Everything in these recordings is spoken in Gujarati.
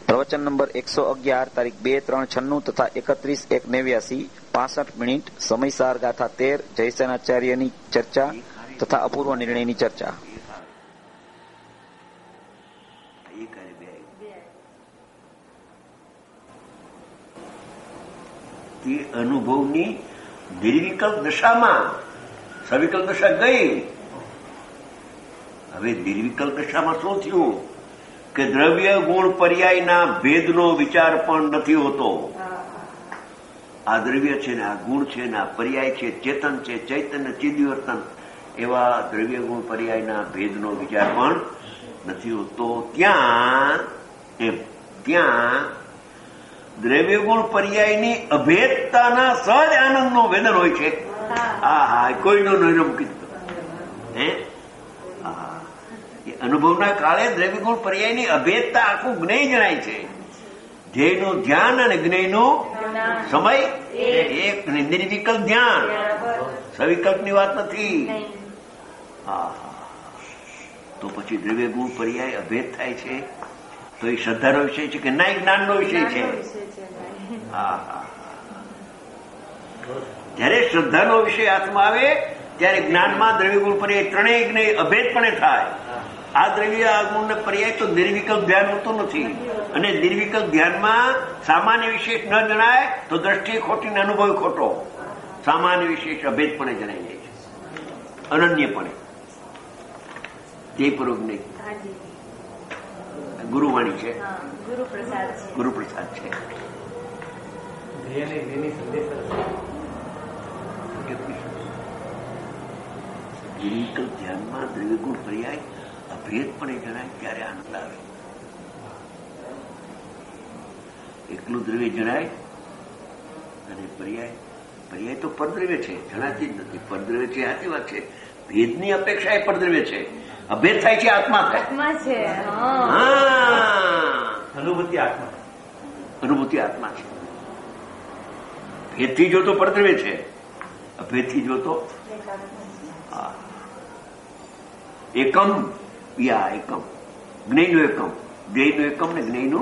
પ્રવચન નંબર 111 તારીખ 2/3/96 તથા 31/1/89 65 સમય સાર ગાથા 13 જયસેનાચાર્યની ચર્ચા તથા અપૂર્વ નિર્ણયની ચર્ચા. તે અનુભવની નિર્વિકલ્પ દશામાં સવિકલ્પ દશા ગઈ. હવે નિર્વિકલ્પ દશામાં શું થયું કે દ્રવ્ય ગુણ પર્યાયના ભેદનો વિચાર પણ નથી હોતો. આ દ્રવ્ય છે ને આ ગુણ છે ને આ પર્યાય છે, ચેતન છે, ચૈતન્ય ચિદવિવર્તન, એવા દ્રવ્ય ગુણ પર્યાયના ભેદનો વિચાર પણ નથી હોતો. ત્યાં દ્રવ્ય ગુણ પર્યાયની અભેદતાના સહજ આનંદનો વેદન હોય છે. કોઈનો નોયરો મૂકી દીધો. અનુભવના કાળે દ્રવ્ય ગુણ પર્યાયની અભેદતા આખું જ્ઞેય જણાય છે. ધ્યેયનું ધ્યાન અને જ્ઞેયનું સમય એક, નિર્વિકલ્પ ધ્યાન, સવિકલ્પની વાત નથી. તો પછી દ્રવ્ય ગુણ પર્યાય અભેદ થાય છે તો એ શ્રદ્ધાનો વિષય છે કે ના જ્ઞાનનો વિષય છે? જયારે શ્રદ્ધાનો વિષય હાથમાં આવે ત્યારે જ્ઞાનમાં દ્રવ્ય ગુણ પર્યાય ત્રણેય જ્ઞેય અભેદપણે થાય. આ દ્રવ્ય ગુણ પર્યાય તો નિર્વિકલ્પ ધ્યાન હોતું નથી. અને નિર્વિકલ્પ ધ્યાનમાં સામાન્ય વિશેષ ન જણાય તો દ્રષ્ટિ ખોટી ને અનુભવ ખોટો. સામાન્ય વિશેષ અભેદપણે જણાઈ જાય છે, અનન્યપણે. તે પૂર્વક નહીં. ગુરુવાણી છે, ગુરુપ્રસાદ છે. નિર્વિકલ્પ ધ્યાનમાં દ્રવ્ય ગુણ પર્યાય અભેદપણે જણાય ત્યારે આનંદ આવે. એકલું દ્રવ્ય જણાય અને પર્યાય તો પરદ્રવ્ય છે, જણાતી જ નથી. પરદ્રવ્ય છે, સાચી વાત છે. ભેદની અપેક્ષા એ પરદ્રવ્ય છે. અભેદ થાય છે આત્મા થાય. અનુભૂતિ આત્મા છે. ભેદથી જોતો પરદ્રવ્ય છે, અભેદથી જોતો એકમ. એકમ જ્ઞેયનું એકમ, ધ્યેયનું એકમ ને જ્ઞેયનું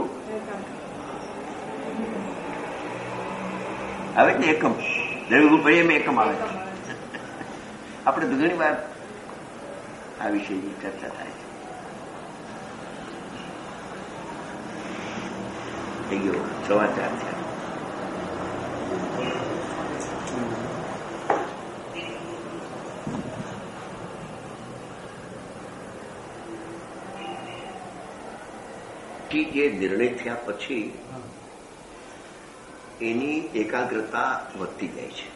આવે ને એકમ. દ્રવ્ય પર્યાયમાં એકમ આવે છે. આપણે તો ઘણી વાર આ વિષયની ચર્ચા થાય છે. થઈ ગયો 4:15 છે. જે નિર્ણય થયા પછી એની એકાગ્રતા વધતી જાય છે.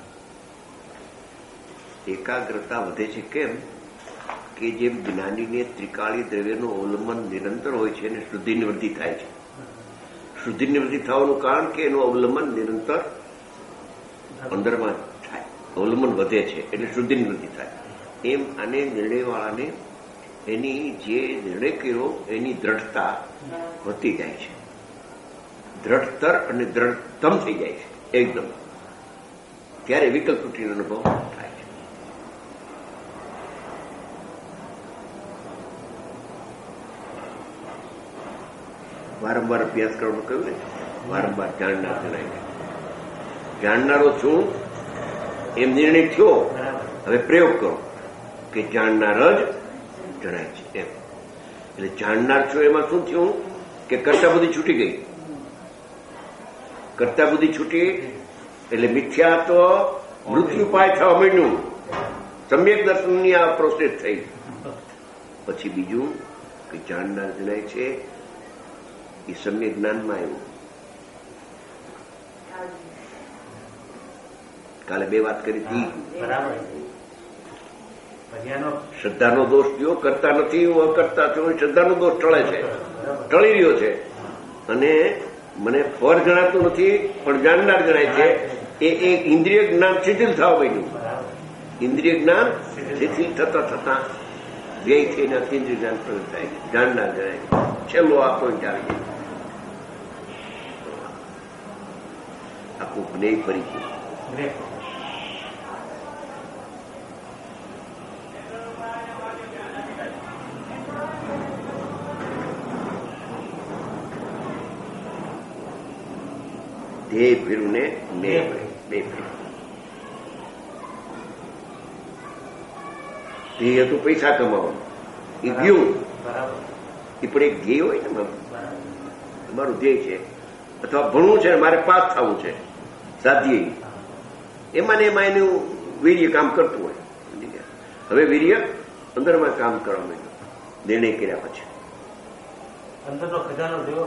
એકાગ્રતા વધે છે કેમ કે જેમ જ્ઞાનીને ત્રિકાળી દ્રવ્યનું અવલંબન નિરંતર હોય છે અને શુદ્ધિ નિવૃત્તિ થાય છે. શુદ્ધિ નિવૃત્તિ થવાનું કારણ કે એનું અવલંબન નિરંતર અંદરમાં થાય, અવલંબન વધે છે એટલે શુદ્ધિ નિવૃત્તિ થાય. એમ આને નિર્ણયવાળાને એની જે નિર્ણય કર્યો એની દ્રઢતા વધતી જાય છે. દ્રઢતર અને દ્રઢતમ થઈ જાય છે એકદમ. ત્યારે વિકલ્પ તૂટીનો અનુભવ થાય છે. વારંવાર અભ્યાસ કરવાનું કહ્યું ને, વારંવાર જાણનાર જણાય. જાણનારો છું એમ નિર્ણય થયો, હવે પ્રયોગ કરો કે જાણનાર જ જણાય છે એમ. એટલે જાણનાર છો એમાં શું થયું કે કર્તા બુદ્ધિ છૂટી ગઈ. કર્તા બુદ્ધિ છૂટી એટલે મિથ્યા તો મૃત્યુ પાય થવા માંડ્યું. સમ્યક દર્શનની આ પ્રોસેસ થઈ. પછી બીજું કે જાણનાર જણાય છે એ સમ્યક જ્ઞાનમાં આવ્યું. કાલે 2 વાત કરી હતી. શ્રદ્ધાનો દોષ જો કરતા નથી, હું અકર્તા છું. શ્રદ્ધાનો દોષ ટળે છે, ટળી રહ્યો છે. અને મને ફર જણાતું નથી પણ જાણનાર જણાય છે. એ એક ઇન્દ્રિય જ્ઞાન શિથિલ થવા માંડ્યું. ઇન્દ્રિય જ્ઞાન શિથિલ થતા થતા વ્યય થઈને ઇન્દ્રિય જ્ઞાન પ્રગટ થાય છે. જાણનાર જણાય છે. છેલ્લો આ પોઈન્ટ આવી જાય. આખું જ્ઞેય ફરી ગયું. ધ્યેય ભેરું ને મેં ભેરું, બે ભેરું. ધ્યેય હતું પૈસા કમાવાનું, એ ગયું. એ પણ એક ધ્યેય હોય ને, મારું ધ્યેય છે અથવા ભણવું છે, મારે પાસ થવું છે, સાધ્ય એમાં ને એમાં એનું વીર્ય કામ કરતું હોય. હવે વીર્ય અંદરમાં કામ કરવા માંડ્યું નિર્ણય કર્યા પછી. અંદરનો ખજાનો જોયો.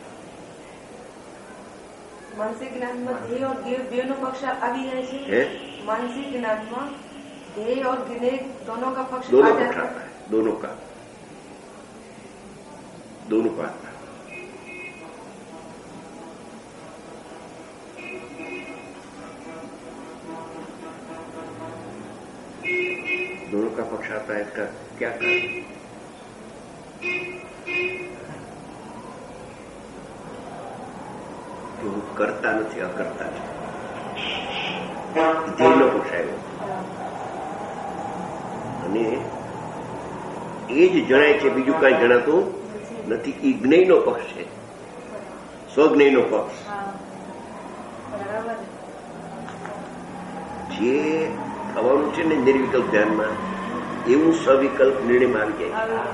માનસિક જ્ઞાનમાં ધ્યેય और ज्ञेय दोनों पक्ष આવી જાય છે. मानसिक ज्ञाનમાં ध्येय और ज्ञेय दोनों का पक्ष दोनों पक्ष आता है, दोनों का आता है. दोनों का पक्ष आता है. इसका क्या कारण? कि હું કરતા નથી, અકર્તા છે. ધ્યેયનો પક્ષ આવ્યો અને એ જ જણાય છે, બીજું કઈ જણાતું નથી. એ જ્ઞેયનો પક્ષ છે, સ્વજ્ઞેયનો પક્ષ. જે થવાનું છે ને નિર્વિકલ્પ ધ્યાનમાં, એવું સવિકલ્પ નિર્ણયમાં આવી જાય.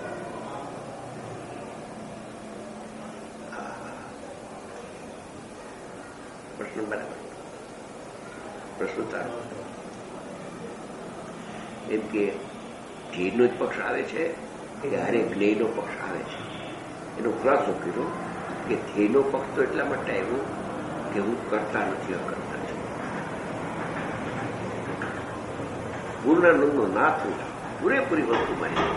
પ્રશ્ન બરાબર. પ્રશ્ન સારો. એમ કે ધ્યેયનો જ પક્ષ આવે છે ત્યારે જ્ઞેયનો પક્ષ આવે છે. એનો ખુલાસો કર્યો કે ધ્યેયનો પક્ષ તો એટલા માટે આવ્યો કે હું કરતા નથી, અકર્તા છું. પૂર્ણાનંદનો નાથ છું, પૂરેપૂરી વસ્તુ મારી.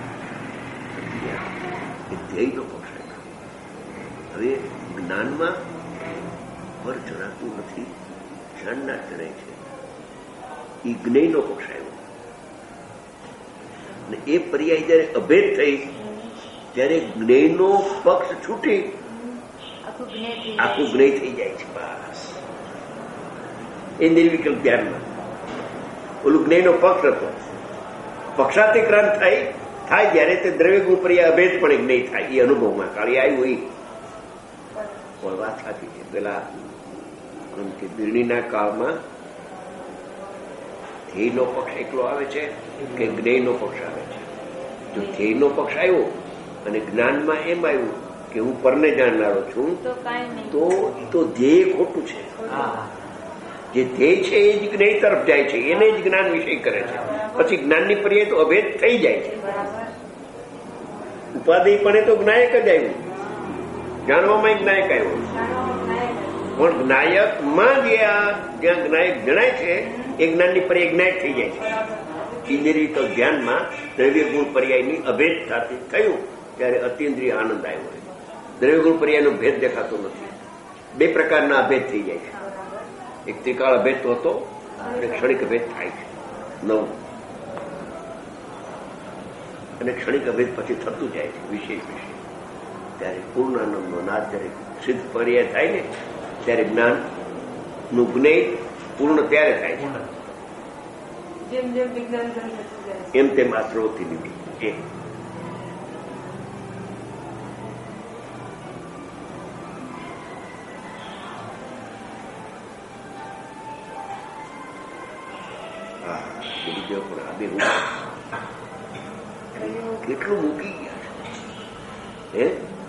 એ ધ્યેયનો પક્ષ આવ્યો. હવે જ્ઞાનમાં પર જણાતું નથી, જાણનાર જણાય છે. એ જ્ઞેયનો પક્ષ આવ્યો. એ પર્યાય જયારે અભેદ થઈ ત્યારે જ્ઞેયનો પક્ષ છૂટી આખું જ્ઞેય થઈ જાય છે. બસ એ નિર્વિકલ્પ ધ્યાનમાં ઓલું જ્ઞેયનો પક્ષ હતો. પક્ષાતિક્રાંત થાય જયારે તે દ્રવ્ય ગુણ પર્યાય અભેદ પણ જ્ઞેય થાય. એ અનુભવમાં કાળી આવ્યું. એ વાત સાચી છે. પેલા કે દિરણીના કાળમાં ધ્યેયનો પક્ષ એકલો આવે છે કે જ્ઞેયનો પક્ષ આવે છે? જો ધ્યેયનો પક્ષ આવ્યો અને જ્ઞાનમાં એમ આવ્યું કે હું પરને જાણનારો છું, તો ધ્યેય ખોટું છે. જે ધ્યેય છે એ જ જ્ઞેય તરફ જાય છે, એને જ જ્ઞાન વિષય કરે છે. પછી જ્ઞાનની પર્યાય તો અભેદ થઈ જાય છે. ઉપાધિ પણ તો જ્ઞાયક જ આવ્યું, જાણવામાં જ્ઞાયક આવ્યો. પણ જ્ઞાયકમાં જ્યાં જ્ઞાયક જણાય છે એ જ્ઞાનની પર્યાય જ્ઞાયક થઈ જાય છે. ઇન્દ્રિય તો ધ્યાનમાં દ્રવ્ય ગુણ પર્યાયની અભેદ થયું ત્યારે અતિન્દ્રિય આનંદ આવ્યો. દ્રવ્ય ગુણ પર્યાયનો ભેદ દેખાતો નથી. બે પ્રકારના અભેદ થઈ જાય છે. એક ત્રિકાળ અભેદ તો હતો અને ક્ષણિક અભેદ થાય છે. નવું અને ક્ષણિક અભેદ પછી થતું જાય છે વિશેષ. ત્યારે પૂર્ણાનંદનો નાદ જયારે સિદ્ધ પર્યાય થાય ને ત્યારે જ્ઞાન નું જ્ઞેય પૂર્ણ ત્યારે થાય છે. એમ તેમ આ સ્ત્રોતથી નીકળી. કેટલું મૂકી ગયા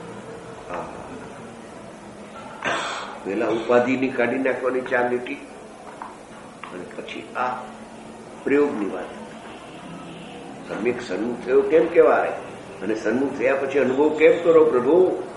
પેલા ઉપાધિની કાઢી નાખવાની ચાર લીટી અને પછી આ પ્રયોગની વાત. સમ્યક સન્મુખ થયો કેમ કહેવાય અને સન્મુખ થયા પછી અનુભવ કેમ કરો પ્રભુ?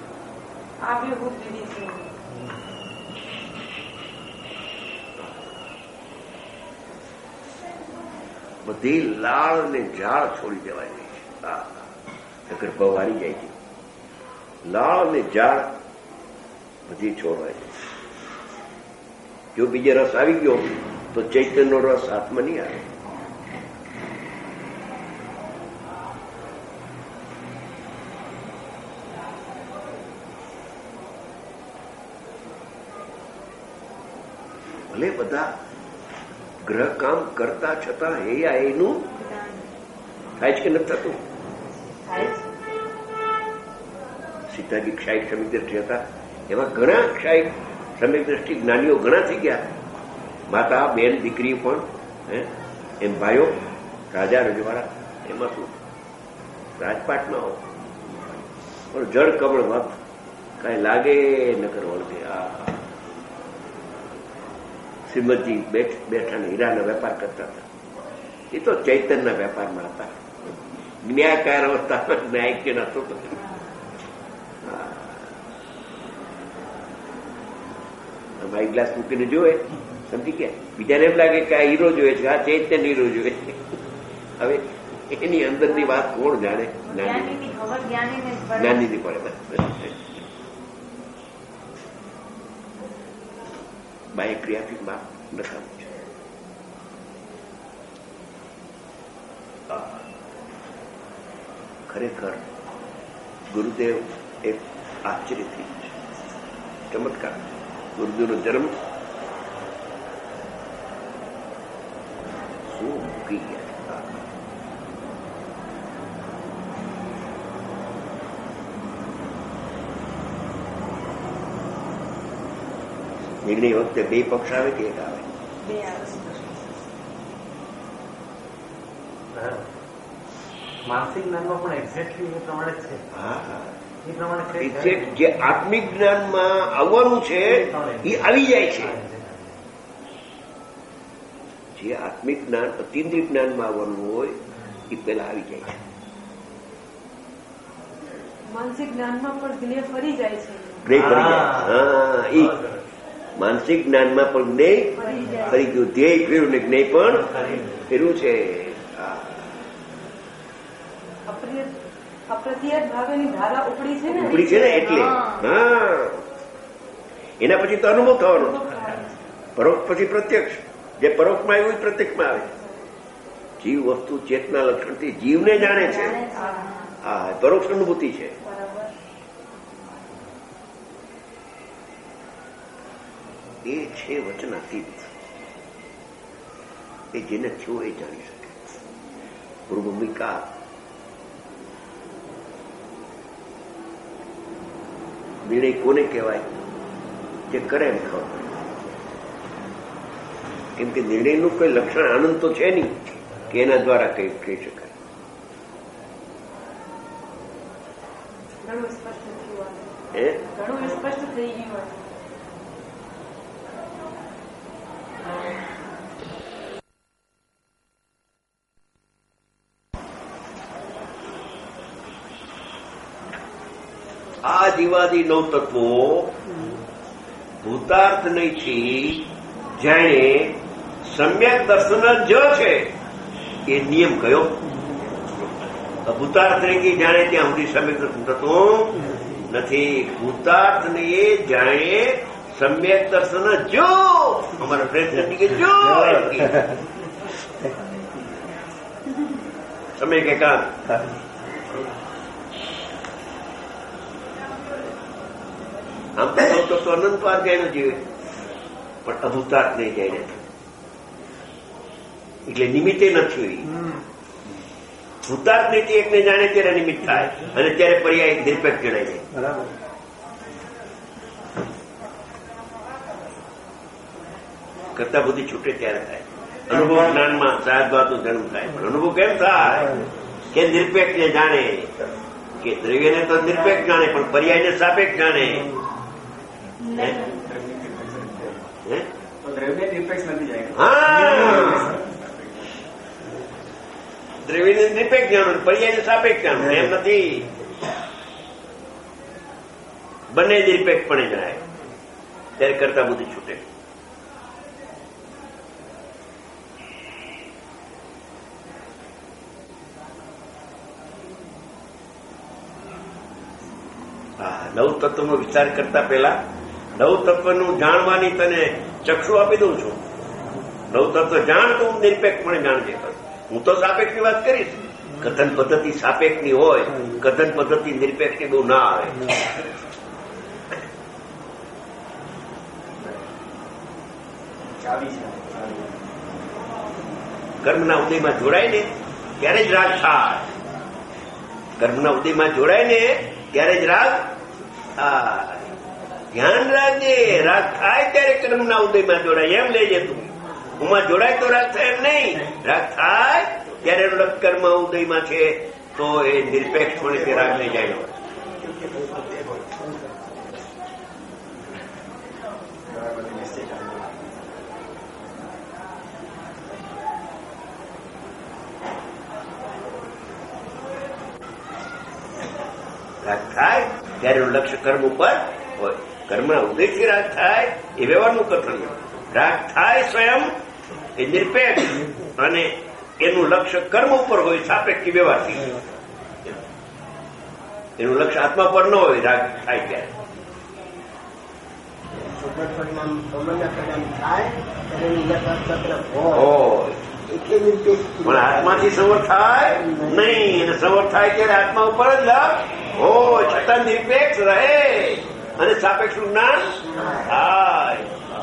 બધી લાળ ને ઝાડ છોડી દેવાય ગઈ છે. ગર્ભ વાળી જાય છે. લાળ ને ઝાડ બધી છોડવાય છે. જો બીજે રસ આવી ગયો તો ચૈતન્યનો રસ હાથમાં નહીં આવે. ભલે બધા ગ્રહ કામ કરતા છતાં એનું થાય છે કે નથી થતું? સીતાજી ક્ષાયિક સમિતિ હતા, એમાં ઘણા ક્ષાયિક સમ્યક દ્રષ્ટિ જ્ઞાનીઓ ઘણા થઈ ગયા, માતા બેન દીકરીઓ પણ, એમ ભાઈઓ રાજા રજવાડા, એમાં શું રાજપાટમાં હો પણ જળ કમળ મત કઈ લાગે ન કરવાનું. શ્રીમદજી બેઠા ને હીરાના વેપાર કરતા હતા, એ તો ચૈતનના વેપારમાં હતા, ન્યાયકાર અવસ્થામાં ન્યાય કે નતો. એક ગ્લાસ મૂકીને જોવે, સમજી ગયા, બીજાને એમ લાગે કે આ હીરો જોવે છે, આ ચૈતન્ય હીરો જોવે છે. હવે એની અંદરની વાત કોણ જાણે? જ્ઞાનીની પડે. બાહ્ય ક્રિયાથી બાપ નકામું છે. ખરેખર ગુરુદેવ એક આશ્ચર્ય થઈ છે, ચમત્કાર. ગુરુદેવનો જન્મ શું મૂકી ગયા. નિર્ણય વખતે બે પક્ષ આવે કે એક આવે? માનસિક જ્ઞાનમાં પણ એક્ઝેક્ટલી એ પ્રમાણે જ છે. હા, એ પ્રમાણે એક્ઝેક્ટ જે આત્મિક જ્ઞાનમાં આવવાનું છે એ આવી જાય છે. જે આત્મિક જ્ઞાન અતિન્દ્રિય જ્ઞાનમાં આવવાનું હોય એ પેલા આવી જાય છે. માનસિક જ્ઞાનમાં પણ જ્ઞેય ફરી જાય છે. જ્ઞેય ફરી જાય. હા, એ માનસિક જ્ઞાનમાં પણ જ્ઞેય ફરી ગયું. ધ્યેય ફેર્યું ને જ્ઞેય પણ ફેર્યું છે. અપ્રત્યક્ષ ભાવેની ધારા ઉપડી છે ને એટલે. હા, એના પછી તો અનુભવ થવાનો. પરોક્ષ પછી પ્રત્યક્ષ. જે પરોક્ષમાં આવ્યું એ પ્રત્યક્ષમાં આવે. જીવ વસ્તુ ચેતના લક્ષણથી જીવને જાણે છે. હા, પરોક્ષ અનુભૂતિ છે. એ છે વચનાતીત. એ જેને થયો એ જાણી શકે. પૂર્વભૂમિકા નિર્ણય કોને કહેવાય? જે કરે એમ ખબર. કેમ કે નિર્ણયનું કોઈ લક્ષણ આનંદ તો છે નહીં કે એના દ્વારા કઈ કહી શકાય. ઘણું સ્પષ્ટ થયું. ઘણું સ્પષ્ટ થઈ ગયું. આ જીવાદી નવ તત્વો ભૂતાર્થ નહીંથી જાણે સમ્યક દર્શન જ છે. એ નિયમ કયો? ભૂતાર્થ નહીં જાણે ત્યાં સુધી સમ્યક દર્શન થતું નથી. ભૂતાર્થ ને એ જાણે સમ્યક દર્શન જો. અમારા પ્રયત્ન નથી કે જો સમય કે કામ. આમ તો અનંત વાર જઈને જીવે પણ અભૂતાર્થ નહીં જઈને, એટલે નિમિત્તે નથી. ભૂતાર્થ નહીં એકને જાણે ત્યારે નિમિત્ત થાય અને ત્યારે પર્યાય નિરપેક્ષ જણાય જાય. બરાબર. કરતા બુદ્ધિ છૂટે ત્યારે થાય. અનુભવ જ્ઞાનમાં સહજભાવનો જન્મ થાય. પણ અનુભવ કેમ થાય? કે નિરપેક્ષને જાણે. કે દ્રવ્યને તો નિરપેક્ષ જાણે પણ પર્યાયને સાપેક્ષ જાણે. દ્રવ્યને નિરપેક્ષ જાણો, પર્યાયને સાપેક્ષ જાણો. એમ નથી, બંને નિરપેક્ષપણે જણાય ત્યારે કરતા બુદ્ધિ છૂટે. નવ તત્વનો વિચાર કરતા પહેલા નવ તત્વનું જાણવાની તને ચક્ષુ આપી દઉં છું. નવ તત્વ જાણ તો હું નિરપેક્ષપણે જાણજે. હું તો સાપેક્ષની વાત કરીશ. કથન પદ્ધતિ સાપેક્ષની હોય, કથન પદ્ધતિ નિરપેક્ષની બહુ ના આવે. કર્મના ઉદયમાં જોડાય ને ત્યારે જ રાગ થાય. કર્મના ઉદયમાં જોડાય ને ત્યારે જ રાગ. ધ્યાન રાખજે, રાગ થાય ત્યારે કર્મના ઉદયમાં જોડાય એમ લેજે તું. હુંમાં જોડાય તો રાગ થાય એમ નહીં. રાગ થાય ત્યારે કર્મ ઉદયમાં છે તો એ નિરપેક્ષપણે તે રાગ લઈ જાય. રાગ થાય ત્યારે લક્ષ્ય કર્મ ઉપર હોય. કર્મના ઉદયથી રાગ થાય એ વ્યવહારનું કથન. રાગ થાય સ્વયં એ નિરપેક્ષ અને એનું લક્ષ્ય કર્મ ઉપર હોય, સાપેક્ષી વ્યવહારથી. એનું લક્ષ્ય આત્મા પર ન હોય રાગ થાય ત્યારે. પણ આત્માથી સંવર થાય નહીં, અને સંવર થાય ત્યારે આત્મા ઉપર જ લક્ષ હોય, છતાં નિરપેક્ષ રહે અને સાપેક્ષ જ્ઞાન થાય.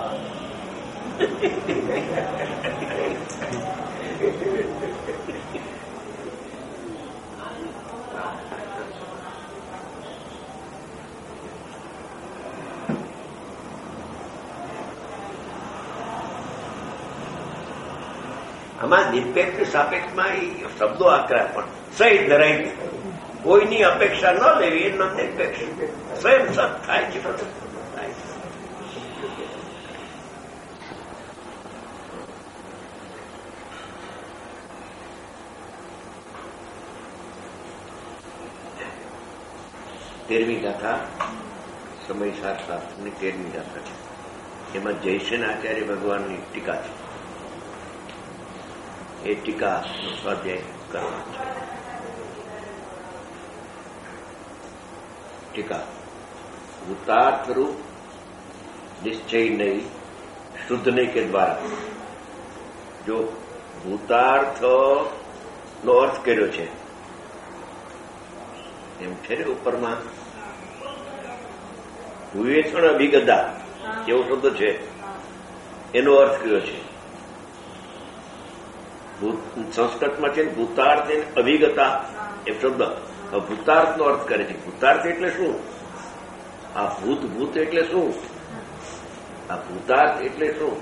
આમાં નિરપેક્ષ સાપેક્ષમાં શબ્દો આકરા પણ સહિત ધરાય. કોઈની અપેક્ષા ન લેવી એ નિરપેક્ષ સ્વયં સત થાય છે. તેરમી ગાથા સમયસાર શાસ્ત્રની 13મી ગાથા છે. એમાં જયસેન આચાર્ય ભગવાનની ટીકા છે. એ ટીકાનો સ્વાધ્યાય કરવાનો છે. ટીકા ભૂતાર્થ રૂપ નિશ્ચય નહીં શુદ્ધ નહીં કે દ્વારા. જો ભૂતાર્થ નો અર્થ કર્યો છે એમ છે ને ઉપરમાં વિવેચન અભિગતા એવો શબ્દ છે, એનો અર્થ કર્યો છે. સંસ્કૃતમાં છે ભૂતાર્થ અભિગતા એ શબ્દ ભૂતાર્થ નો અર્થ કરે છે. ભૂતાર્થ એટલે શું? આ ભૂત ભૂત એટલે શું? આ ભૂતાર્થ એટલે શું?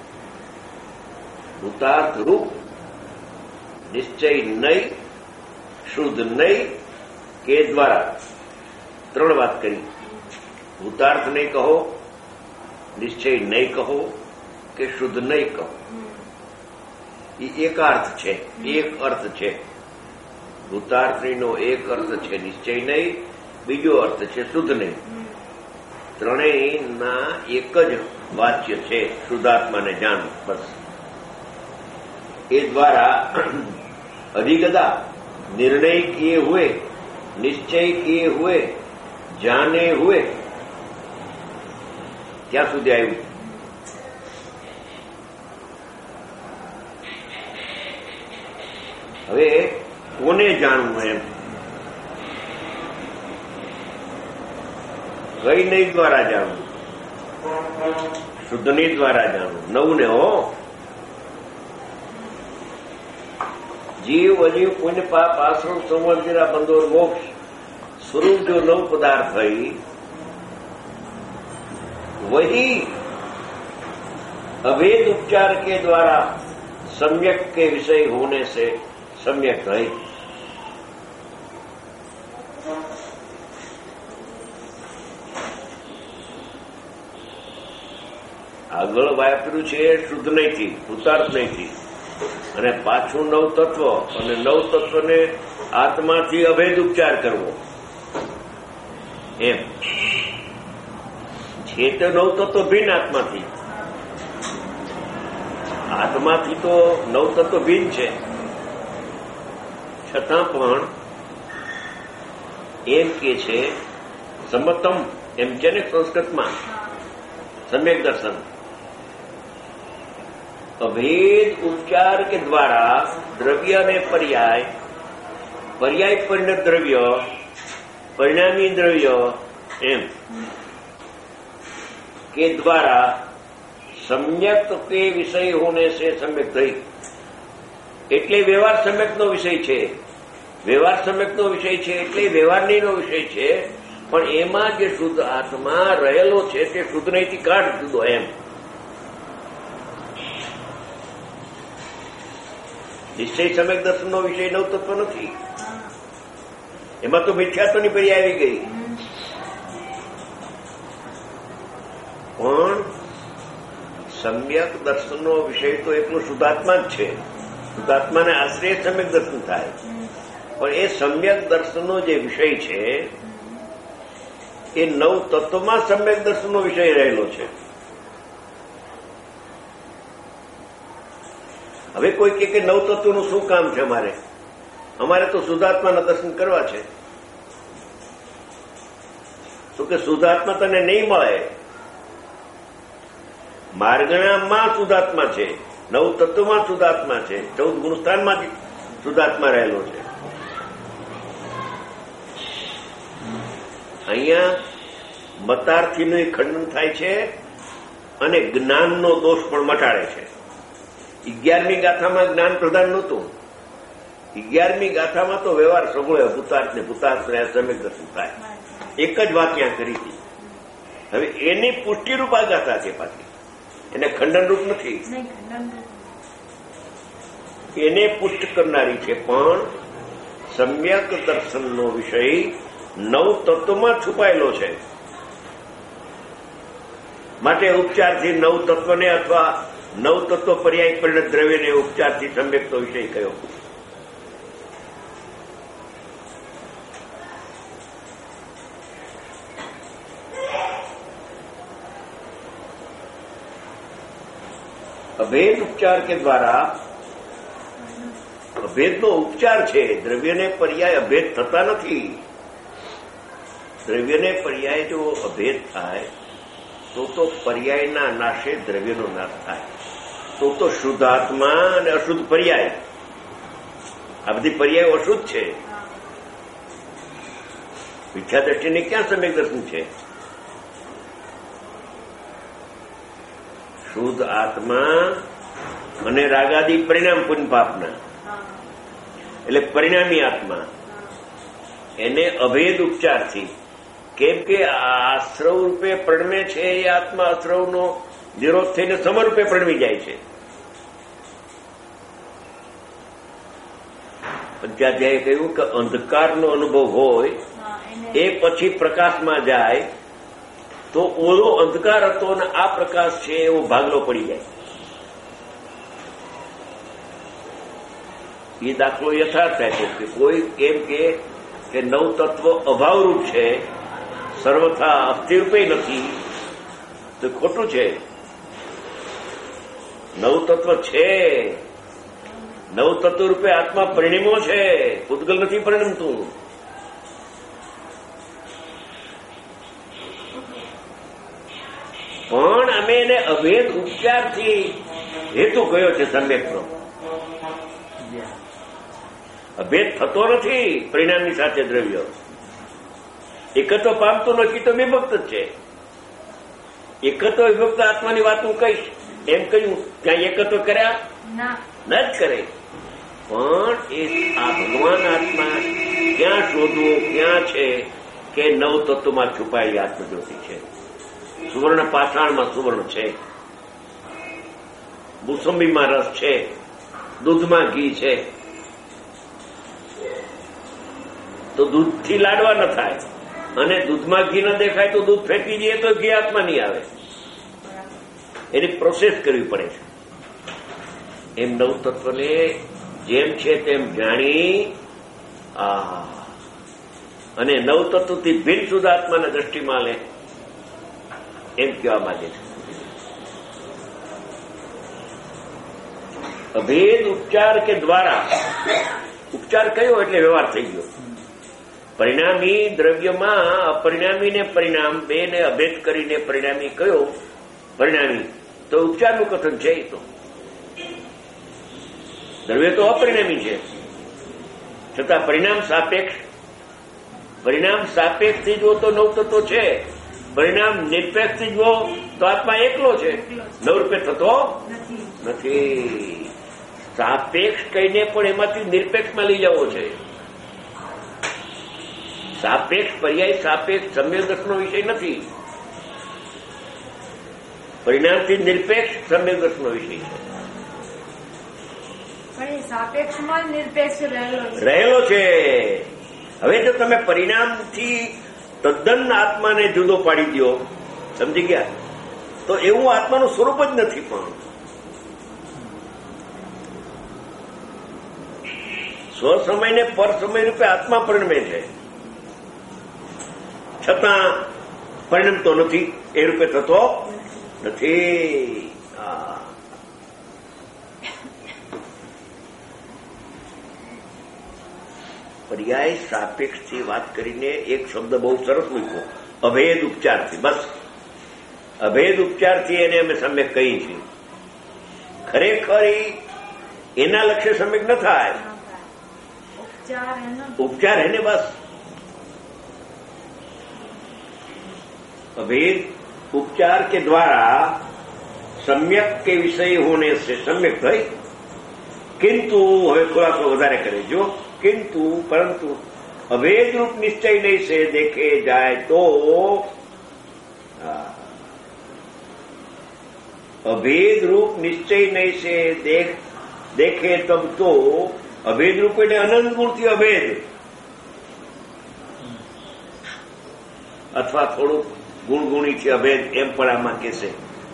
ભૂતાર્થ રૂપ નિશ્ચય નહીં શુદ્ધ નહીં કે દ્વારા. 3 વાત કરી. ભૂતાર્થ નહીં કહો, નિશ્ચય નહીં કહો કે શુદ્ધ નહીં કહો. એ એક અર્થ છે, એક અર્થ છે. ભૂતાર્થનો એક અર્થ છે નિશ્ચય નહીં, બીજો અર્થ છે શુદ્ધ નહીં. ત્રણેયના એક જ વાચ્ય છે શુદ્ધાત્માને જાણવું. બસ એ દ્વારા અધિગતા निर्णय किए हुए, निश्चय किए हुए, जाने हुए ત્યાં સુધી આવ્યું. હવે કોને જાણવું એમ? કઈ નહીં દ્વારા જાણવું, શુદ્ધની દ્વારા જાણવું. નવું ને હો. जीव अजीव पुण्य पाप आश्रम संवर जरा बंदोर मोक्ष स्वरूप जो नव पदार्थ है वही अभेद उपचार के द्वारा सम्यक के विषय होने से सम्यक है. આગળ વાપર્યું છે શુદ્ધ નહીંથી, ભૂતાર્થ નહીંથી, અને પાછું નવ તત્વ, અને નવ તત્વને આત્માથી અભેદ ઉપચાર કરવો. એમ છે તો નવ તત્વ ભિન્ન આત્માથી. આત્માથી તો નવ તત્વ ભિન્ન છે, છતાં પણ એમ કે છે સમતમ, એમ છે ને સંસ્કૃતમાં સમ્યક દર્શન. अभेद उपचार के द्वारा द्रव्य में पर्याय, पर्याय परिणत द्रव्य, परिणामी द्रव्य एम के द्वारा सम्यक के विषय होने से सम्यक થઈ. એટલે વ્યવહાર સમ્યકનો વિષય છે. વ્યવહાર સમ્યકનો વિષય છે એટલે વ્યવહારની નો વિષય છે. પણ એમાં જે શુદ્ધ આત્મા રહેલો છે તે શુદ્ધ નહીંથી કાઢ જુદો એમ. નિશ્ચય સમ્યક દર્શનનો વિષય નવ તત્વ નથી. એમાં તો મિથ્યાત્વની પરી આવી ગઈ. પણ સમ્યક દર્શનનો વિષય તો એકલો શુદ્ધાત્મા જ છે. શુદ્ધાત્માને આશ્રય સમ્યક દર્શન થાય. પણ એ સમ્યક દર્શનનો જે વિષય છે એ નવ તત્વમાં સમ્યક દર્શનનો વિષય રહેલો છે. હવે કોઈ કે નવ તત્વનું શું કામ છે? અમારે તો શુદ્ધાત્માના દર્શન કરવા છે. તો કે શુદ્ધાત્મા તને નહીં મળે. માર્ગણામાં શુદ્ધાત્મા છે, નવ તત્વમાં શુદ્ધાત્મા છે, 14 ગુણસ્થાનમાં શુદ્ધાત્મા રહેલો છે. અહીંયા મતાર્થીનું ખંડન થાય છે અને જ્ઞાનનો દોષ પણ મટાડે છે. 11મી ગાથામાં જ્ઞાન પ્રધાન નહોતું. 11મી ગાથામાં તો વ્યવહાર સગળો ભૂતાર્થ ને સમ્યક દર્શન થાય. એક જ વાત ત્યાં કરી હતી. હવે એની પુષ્ટિરૂપ આ ગાથા છે. પાછી એને ખંડનરૂપ નથી, એને પુષ્ટ કરનારી છે. પણ સમ્યક દર્શનનો વિષય નવ તત્વમાં છુપાયેલો છે. માટે ઉપચારથી નવ તત્વને અથવા નવ તત્વ પર્યાય પરિણત દ્રવ્યને ઉપચારથી સમ્યકનો વિષય કયો. અભેદ ઉપચાર કે દ્વારા અભેદનો ઉપચાર છે. દ્રવ્યને પર્યાય અભેદ થતા નથી. દ્રવ્યને પર્યાય જો અભેદ થાય તો પર્યાયના નાશે દ્રવ્યનો નાશ થાય. તો શુદ્ધ આત્મા અને અશુદ્ધ પર્યાય, આ બધી પર્યાયો અશુદ્ધ છે. મિથ્યા દ્રષ્ટિને ક્યાં સમ્યક દર્શન છે? શુદ્ધ આત્મા અને રાગાદી પરિણામ પુણ્ય પાપના, એટલે પરિણામી આત્મા, એને અભેદ ઉપચારથી, કેમ કે આશ્રવ રૂપે પ્રણમે છે એ આત્મા આશ્રવનો નિરોધ થઈને સમરૂપે પ્રણમી જાય છે. અધ્યાધ્યાયે કહ્યું કે અંધકારનો અનુભવ હોય એ પછી પ્રકાશમાં જાય તો ઓલો અંધકાર હતો અને આ પ્રકાશ છે એવો ભાગલો પડી જાય. એ દાખલો યથાર્થ થાય છે કે કોઈ કેમ કે નવ તત્વ અભાવરૂપ છે, સર્વથા અસ્થિરૂપે નથી, તો ખોટું છે. નવ તત્વ છે, નવ તત્વ રૂપે આત્મા પરિણમો છે, પૂતગલ નથી પરિણમતું. પણ અમે એને અભેદ ઉપચારથી હેતુ કયો છે સમ્યકનો. અભેદ થતો નથી પરિણામની સાથે દ્રવ્ય. એકત્વ પામતું નથી તો વિભક્ત જ છે. એકત્વ વિભક્ત આત્માની વાત હું કહીશ એમ કહ્યું, ત્યાં એકત્વ કર્યા ન જ કરે. પણ એ આ ભગવાન આત્મા ક્યાં શોધવો, ક્યાં છે કે નવ તત્વમાં છુપાયેલી આત્મજ્યોતિ છે. સુવર્ણ પાષાણમાં સુવર્ણ છે, મોસંબીમાં રસ છે, દૂધમાં ઘી છે. તો દૂધથી લાડવા ન થાય અને દૂધમાં ઘી ન દેખાય તો દૂધ ફેંકી દઈએ તો ઘી હાથમાં નહીં આવે. એની પ્રોસેસ કરવી પડે છે. એમ નવ તત્વને જેમ છે તેમ જાણી અને નવ તત્વથી ભિન્ન શુદ્ધ આત્માના દ્રષ્ટિમાં લે એમ કહેવા માંગે છે. અભેદ ઉપચાર કે દ્વારા, ઉપચાર કયો એટલે વ્યવહાર થઈ ગયો. પરિણામી દ્રવ્યમાં અપરિણામીને પરિણામ બેને અભેદ કરીને પરિણામી કયો પરિણામી, તો ઉપચારનું કથન છે. તો દ્રવ્ય તો અપરિણામી છે છતાં પરિણામ સાપેક્ષથી જુઓ તો નવ તત્વો છે. પરિણામ નિરપેક્ષથી જુઓ તો આત્મા એકલો છે, નવરૂપે થતો નથી. સાપેક્ષ કહીને પણ એમાંથી નિરપેક્ષમાં લઈ જવો છે. સાપેક્ષ પર્યાય સાપેક્ષ સમ્યક દર્શનનો વિષય નથી. પરિણામથી નિરપેક્ષ સમ્યક દર્શનનો વિષય છે. પણ એ સાપેક્ષમાં નિરપેક્ષ રહેલો છે. હવે જો તમે પરિણામથી તદ્દન આત્માને જુદો પાડી દો, સમજી ગયા, તો એવું આત્માનું સ્વરૂપ જ નથી. પણ સ્વસમયને પર સમય રૂપે આત્મા પરિણમે છે, છતાં પરિણમતો નથી, એ રૂપે થતો નથી. પર્યાય સાપેક્ષથી વાત કરીને એક શબ્દ બહુ સરસ મૂક્યો, અભેદ ઉપચારથી. બસ અભેદ ઉપચારથી એને અમે સમ્યક કહી છે. ખરેખર એના લક્ષ્ય સમ્યક ન થાય, ઉપચાર है बस. अभेद उपचार के द्वारा सम्यक के विषय होने से सम्यक થઈ, किंतु હવે ખુલાસો વધારે કરે જો, किंतु परंतु अभेद रूप निश्चय नहीं से देखे जाए तो अभेद रूप निश्चय नहीं से देखे तब तो અભેદ રૂપ એટલે અનંત ગુણથી અભેદ, અથવા થોડુંક ગુણગુણીથી અભેદ એમ પણ આમાં કહેશે.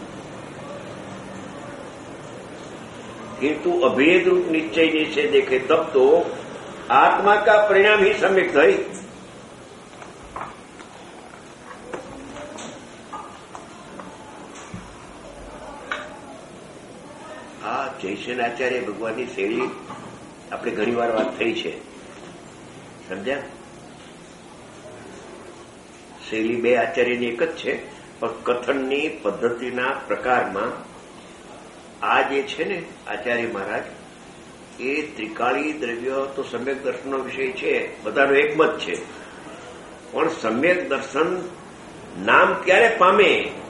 किंतु अभेद रूप निश्चय से देखे तब तो आत्मा का परिणाम ही सम्यक થઈ. આ જયસેનાચાર્ય ભગવાનની શૈલી આપણે ઘણી વાર વાત થઈ છે, સમજ્યા? શૈલી બે આચાર્યની એક જ છે, પણ કથનની પદ્ધતિના પ્રકારમાં આ જે છે ને આચાર્ય મહારાજ, એ ત્રિકાળી દ્રવ્ય તો સમ્યક દર્શનનો વિષય છે, બધાનો એક મત છે. પણ સમ્યક દર્શન નામ ક્યારે પામે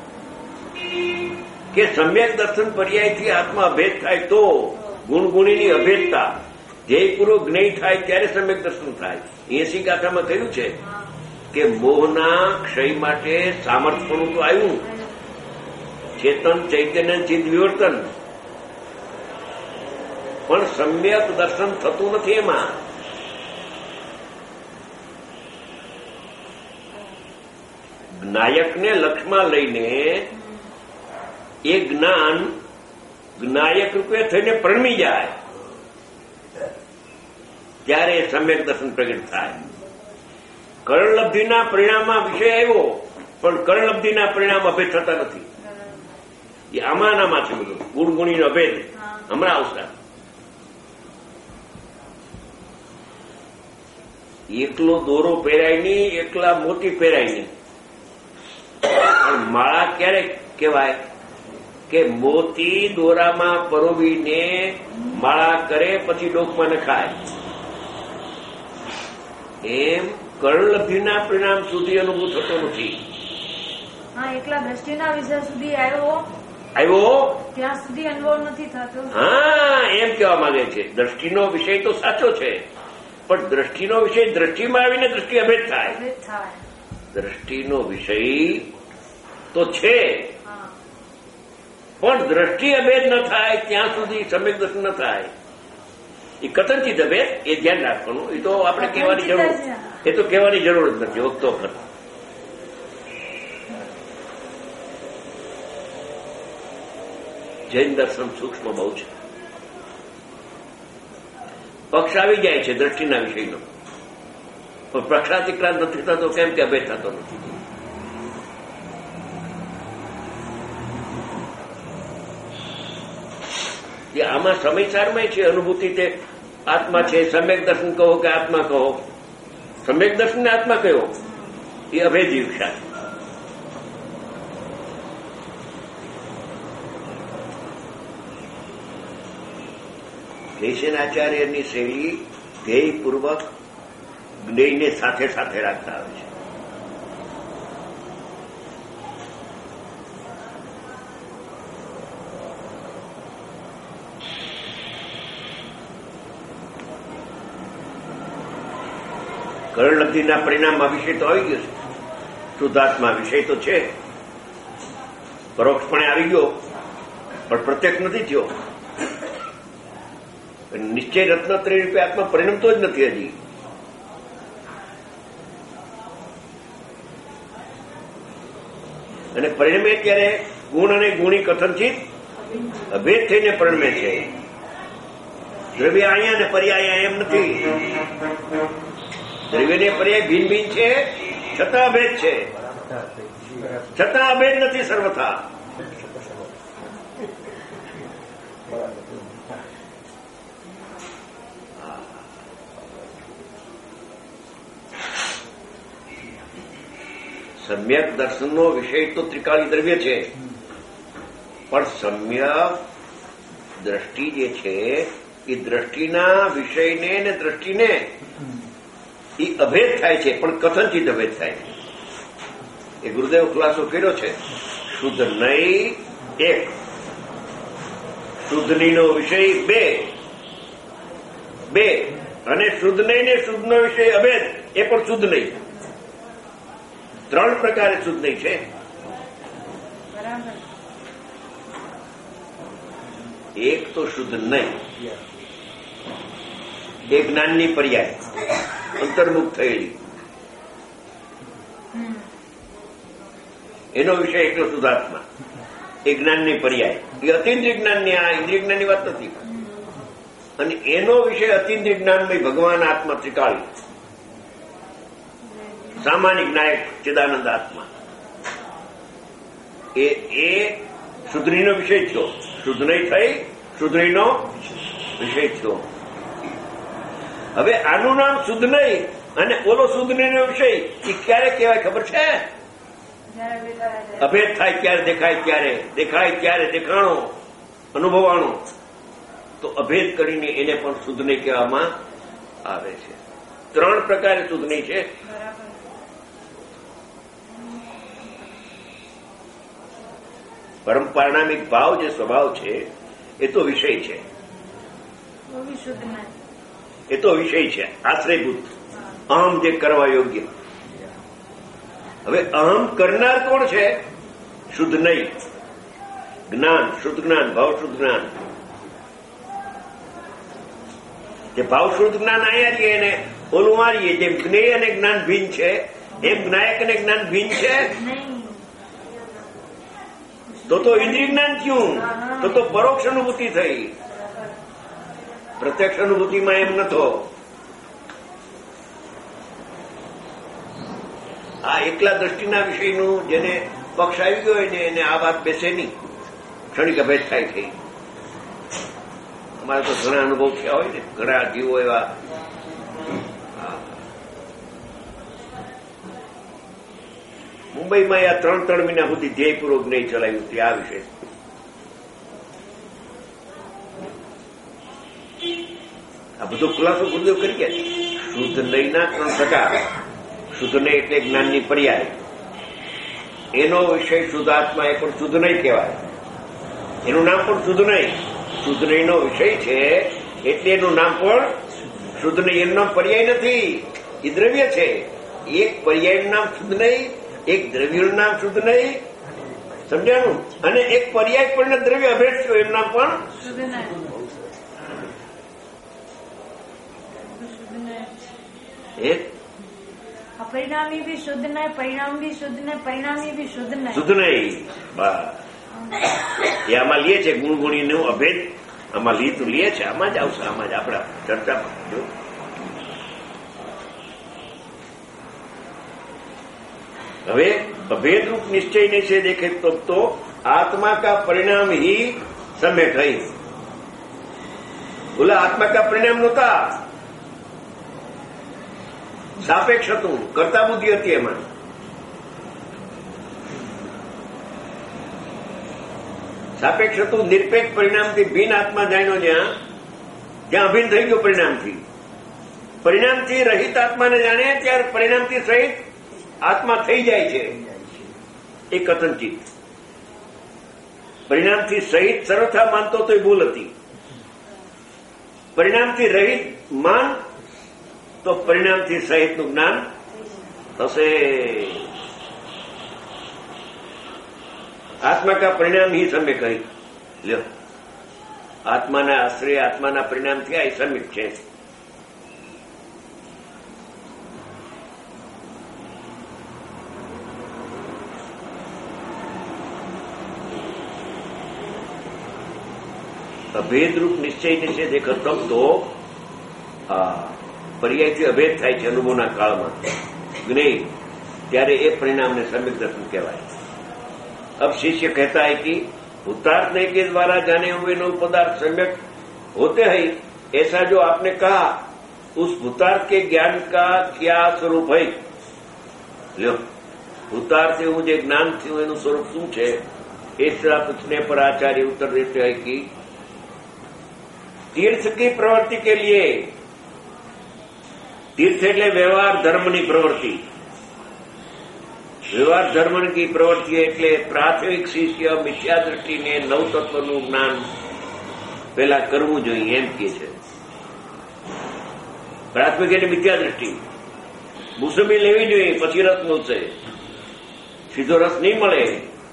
કે સમ્યક દર્શન પર્યાયથી આત્મા અભેદ થાય તો, ગુણગુણીની અભેદતા ધ્યેયપૂર્વક જ્ઞેય થાય ત્યારે સમ્યક દર્શન થાય. 80 ગાથામાં થયું છે કે મોહના ક્ષય માટે સામર્થ્યપણું તો આવ્યું, ચેતન ચૈતન્ય ચિત્ત વિવર્તન, પણ સમ્યક દર્શન થતું નથી. એમાં જ્ઞાયકને લક્ષમાં લઈને એ જ્ઞાન જ્ઞાયક રૂપે થઈને પરણમી જાય ત્યારે સમ્યક દર્શન પ્રગટ થાય. કર્ણલબ્ધિના પરિણામમાં વિષય આવ્યો, પણ કર્ણલબ્ધિના પરિણામ અભેદ થતા નથી. એ આમાં છે બધું, ગુણગુણીનો અભેદ હમણાં આવશે. એકલો દોરો પહેરાય નહીં, એકલા મોતી પહેરાય નહીં. પણ માળા ક્યારે કહેવાય કે મોતી દોરામાં પરોવીને માળા કરે પછી ડોકમાં નખાય. એમ કર્ણલબ્ધિના પરિણામ સુધી અનુભવ થતો નથી. એકલા દ્રષ્ટિના વિષય સુધી આવ્યો ત્યાં સુધી અનુભવ નથી થતો. હા, એમ કહેવા માંગે છે. દ્રષ્ટિનો વિષય તો સાચો છે, પણ દ્રષ્ટિનો વિષય દ્રષ્ટિમાં આવીને દ્રષ્ટિ અભેદ થાય. દ્રષ્ટિનો વિષય તો છે, પણ દ્રષ્ટિ અભેદ ન થાય ત્યાં સુધી સમ્યક દર્શન ન થાય. એ કથનથી અભેદ, એ ધ્યાન રાખવાનું. એ તો આપણે કહેવાની જરૂર, એ તો કહેવાની જરૂર જ નથી વખતો વખત. જૈન દર્શન સૂક્ષ્મ બહુ છે. પક્ષ આવી જાય છે દ્રષ્ટિના વિષયનો, પણ પ્રક્ષાતિક્રાંત નથી થતો. કેમ કે અભેદ થતો નથી. આમાં સમયસારમાં છે અનુભૂતિ. તે આત્મા છે, સમ્યક દર્શન કહો કે આત્મા કહો, સમ્યક દર્શન આત્મા કયો, એ અભેદ દીક્ષા છે. જયસેનાચાર્યની શૈલી ધ્યેયપૂર્વક જ્ઞેયને સાથે સાથે રાખતા આવે છે. અરણલબ્ધિના પરિણામમાં વિષય તો આવી ગયો છે. શુદ્ધાત્મા વિષય તો છે, પરોક્ષપણે આવી ગયો, પણ પ્રત્યક્ષ નથી થયો. નિશ્ચય રત્નત્રય રૂપે આત્મા પરિણમતો જ નથી હજી. અને પરિણમે ત્યારે ગુણ અને ગુણી કથનથી અભેદ થઈને પરિણમે છે. દ્રવ્ય અહીંયા ને પર્યાય એમ નથી. દ્રવ્ય ને પર્યાય ભિન્ન ભિન્ન છે, છતાં અભેદ છે. છતાં અભેદ નથી સર્વથા. સમ્યક દર્શનનો વિષય તો ત્રિકાળી દ્રવ્ય છે, પણ સમ્યક દ્રષ્ટિ જે છે એ દ્રષ્ટિના વિષયને ને દ્રષ્ટિને એ અભેદ થાય છે, પણ કથનથી જ અભેદ થાય છે. એ ગુરુદેવ ખુલાસો કર્યો છે. શુદ્ધ નહીં એક, શુદ્ધ નહીંનો વિષય બે અને શુદ્ધ નહીં ને શુદ્ધનો વિષય અભેદ, એ પણ શુદ્ધ નહીં. ત્રણ પ્રકારે શુદ્ધ નહીં છે. એક તો શુદ્ધ નહીં, એ જ્ઞાનની પર્યાય અંતર્મુખ થયેલી, એનો વિષય એકલો શુદ્ધાત્મા. એ જ્ઞાનની પર્યાય, એ અતિન્દ્રિય જ્ઞાનની, આ ઇન્દ્રિય જ્ઞાનની વાત નથી. અને એનો વિષય અતિન્દ્રિય જ્ઞાનમય ભગવાન આત્મા ત્રિકાળી, સામાન્ય નાયક ચિદાનંદ આત્મા. એ શુદ્ધનીનો વિષય થયો. શુદ્ધ નહીં થઈ, શુદ્ધનીનો વિષય થયો. હવે આનું નામ શુદ્ધ નહીં અને ઓલો શુદ્ધનીનો વિષય એ ક્યારે કહેવાય ખબર છે? અભેદ થાય ક્યારે, દેખાય ક્યારે, દેખાય ક્યારે, દેખાણો અનુભવાણો. તો અભેદ કરીને એને પણ શુદ્ધ નહીં કહેવામાં આવે છે. ત્રણ પ્રકારે શુદ્ધ નહીં છે. પરમ પારણામિક ભાવ જે સ્વભાવ છે એ તો વિષય છે, એ તો વિષય છે, આશ્રયભૂત અહમ જે કરવા યોગ્ય. હવે અહમ કરનાર કોણ છે? શુદ્ધ નહીં, જ્ઞાન, શુદ્ધ જ્ઞાન, ભાવ શુદ્ધ જ્ઞાન. જે ભાવ શુદ્ધ જ્ઞાન અહીંયા રહીએ ને ઓલું મારીએ, જેમ જ્ઞેય અને જ્ઞાન ભિન્ન છે એમ જ્ઞાયક અને જ્ઞાન ભિન્ન છે. તો ઇન્દ્રિય જ્ઞાન થયું, તો પરોક્ષ અનુભૂતિ થઈ. પ્રત્યક્ષ અનુભૂતિમાં એમ નતો. આ એકલા દ્રષ્ટિના વિષયનું જેને પક્ષ આવી ગયો હોય ને એને આ વાત બેસે નહીં, ક્ષણિક અભેદ થાય થઈ. અમારે તો ઘણા અનુભવ થયા હોય ને, ઘણા જીવો એવા. મુંબઈમાં આ 3 મહિના સુધી ધ્યેયપૂર્વક નહીં ચલાવ્યું તે આ વિષય. આ બધો ખુલાસો ગુરુદેવ કરી ગયા છે. શુદ્ધ નહીંના 3 પ્રકાર. શુદ્ધ નહીં એટલે જ્ઞાનની પર્યાય, એનો વિષય શુદ્ધાત્મા, એ પણ શુદ્ધ નહીં કહેવાય. એનું નામ પણ શુદ્ધ નહીં. શુદ્ધ નહીંનો વિષય છે એટલે એનું નામ પણ શુદ્ધ નહીં. એનું નામ પર્યાય નથી, એ દ્રવ્ય છે. એક પર્યાયનું નામ શુદ્ધ નહીં, એક દ્રવ્યનું નામ શુદ્ધ નહીં. સમજાણું? અને એક પર્યાય પણ દ્રવ્ય અભેદ થયો, એનું નામ પણ પરિણામી भी शुद्ध नहीं, परिणाम भी शुद्ध नहीं, परिणामी भी शुद्ध नहीं. શુદ્ધ નહીં. એ આમાં લે છે ગુણગુણીનું અભેદ, આમાં લીધું લે છે. આમાં જ આવશે, આમાં જ આપણા ચર્ચામાં. હવે अभेद रूप निश्चय नहीं से देखे तो आत्मा का परिणाम ही सम्यक है. बोला आत्मा का परिणाम नहोता, सापेक्ष હતું, કરતા બુદ્ધિ હતી. એમાં સાપેક્ષ હતું, નિરપેક્ષ પરિણામથી ભિન્ન આત્મા જાણ્યો જ્યાં અભિન્ન થઈ ગયો પરિણામથી. પરિણામથી રહિત આત્માને જાણે ત્યારે પરિણામથી સહિત આત્મા થઈ જાય છે. એ કથનચિત પરિણામથી સહિત સર્વથા માનતો તો એ ભૂલ હતી. પરિણામથી રહિત માન તો પરિણામથી સહિતનું જ્ઞાન થશે. આત્મા કા પરિણામ ही સમ્યક કહી લ્યો. આત્માના આશ્રય આત્માના પરિણામથી આ સમ્યક છે. અભેદ રૂપ નિશ્ચય નિષેધ ખતમ તો પર્યાયથી અભેદ થાય છે અનુભવના કાળમાં જ્ઞેય, ત્યારે એ પરિણામને सम्यक दर्शन કહેવાય. अब शिष्य कहता है कि भूतार्थने के द्वारा जाने हुए नौ पदार्थ सम्यक होते हैं, ऐसा जो आपने कहा उस भूतार्थ के ज्ञान का क्या स्वरूप है? लो, भूतार्थ એવું જે જ્ઞાન થયું એનું સ્વરૂપ શું છે? इस तरह पूछने पर आचार्य उत्तर देते हैं कि तीर्थ की प्रवृत्ति के लिए, तीर्थ એટલે વ્યવહાર ધર્મની પ્રવૃત્તિ, વ્યવહાર ધર્મની પ્રવૃત્તિ એટલે પ્રાથમિક શિષ્ય મિથ્યા દ્રષ્ટિને નવતત્વનું જ્ઞાન પેલા કરવું જોઈએ એમ કે છે. પ્રાથમિક એટલે મિથ્યા દ્રષ્ટિ, મુસંબી લેવી જોઈએ પછી રસ મળશે, સીધો રસ નહીં મળે.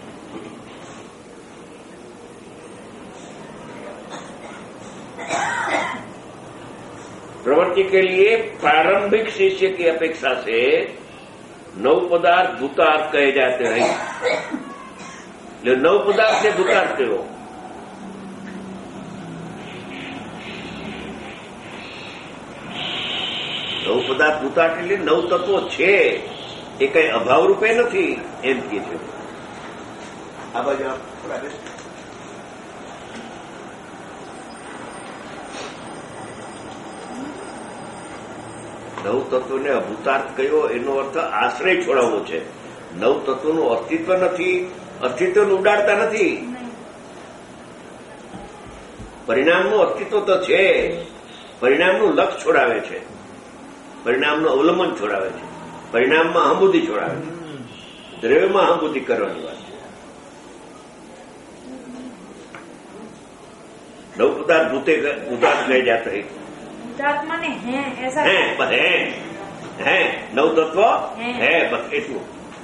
प्रवृत्ति के लिए प्रारंभिक शिष्य की अपेक्षा से नौ पदार्थ भूतार्थ कहे जाते हैं. जो नौ पदार्थ से भूतार्थ हो, नौ पदार्थ भूतार्थ એટલે નવ તત્વો છે, એ કઈ અભાવ રૂપે નથી એમ કે છે. આ બાજુ નવ તત્વને અભૂતાર્થ કયો એનો અર્થ આશ્રય છોડાવવો છે. નવ તત્વનું અસ્તિત્વ નથી, અસ્તિત્વને ઉડાડતા નથી. પરિણામનું અસ્તિત્વ તો છે, પરિણામનું લક્ષ છોડાવે છે, પરિણામનું અવલંબન છોડાવે છે, પરિણામમાં અહંબુદ્ધિ છોડાવે છે, દ્રવ્યમાં અહંબુદ્ધિ કરવાની વાત છે. નવ પદાર્થ ભૂતાર્થ લઈ જાતા है. आत्मा ने है ऐसा है नव तत्व है, बस એટલું.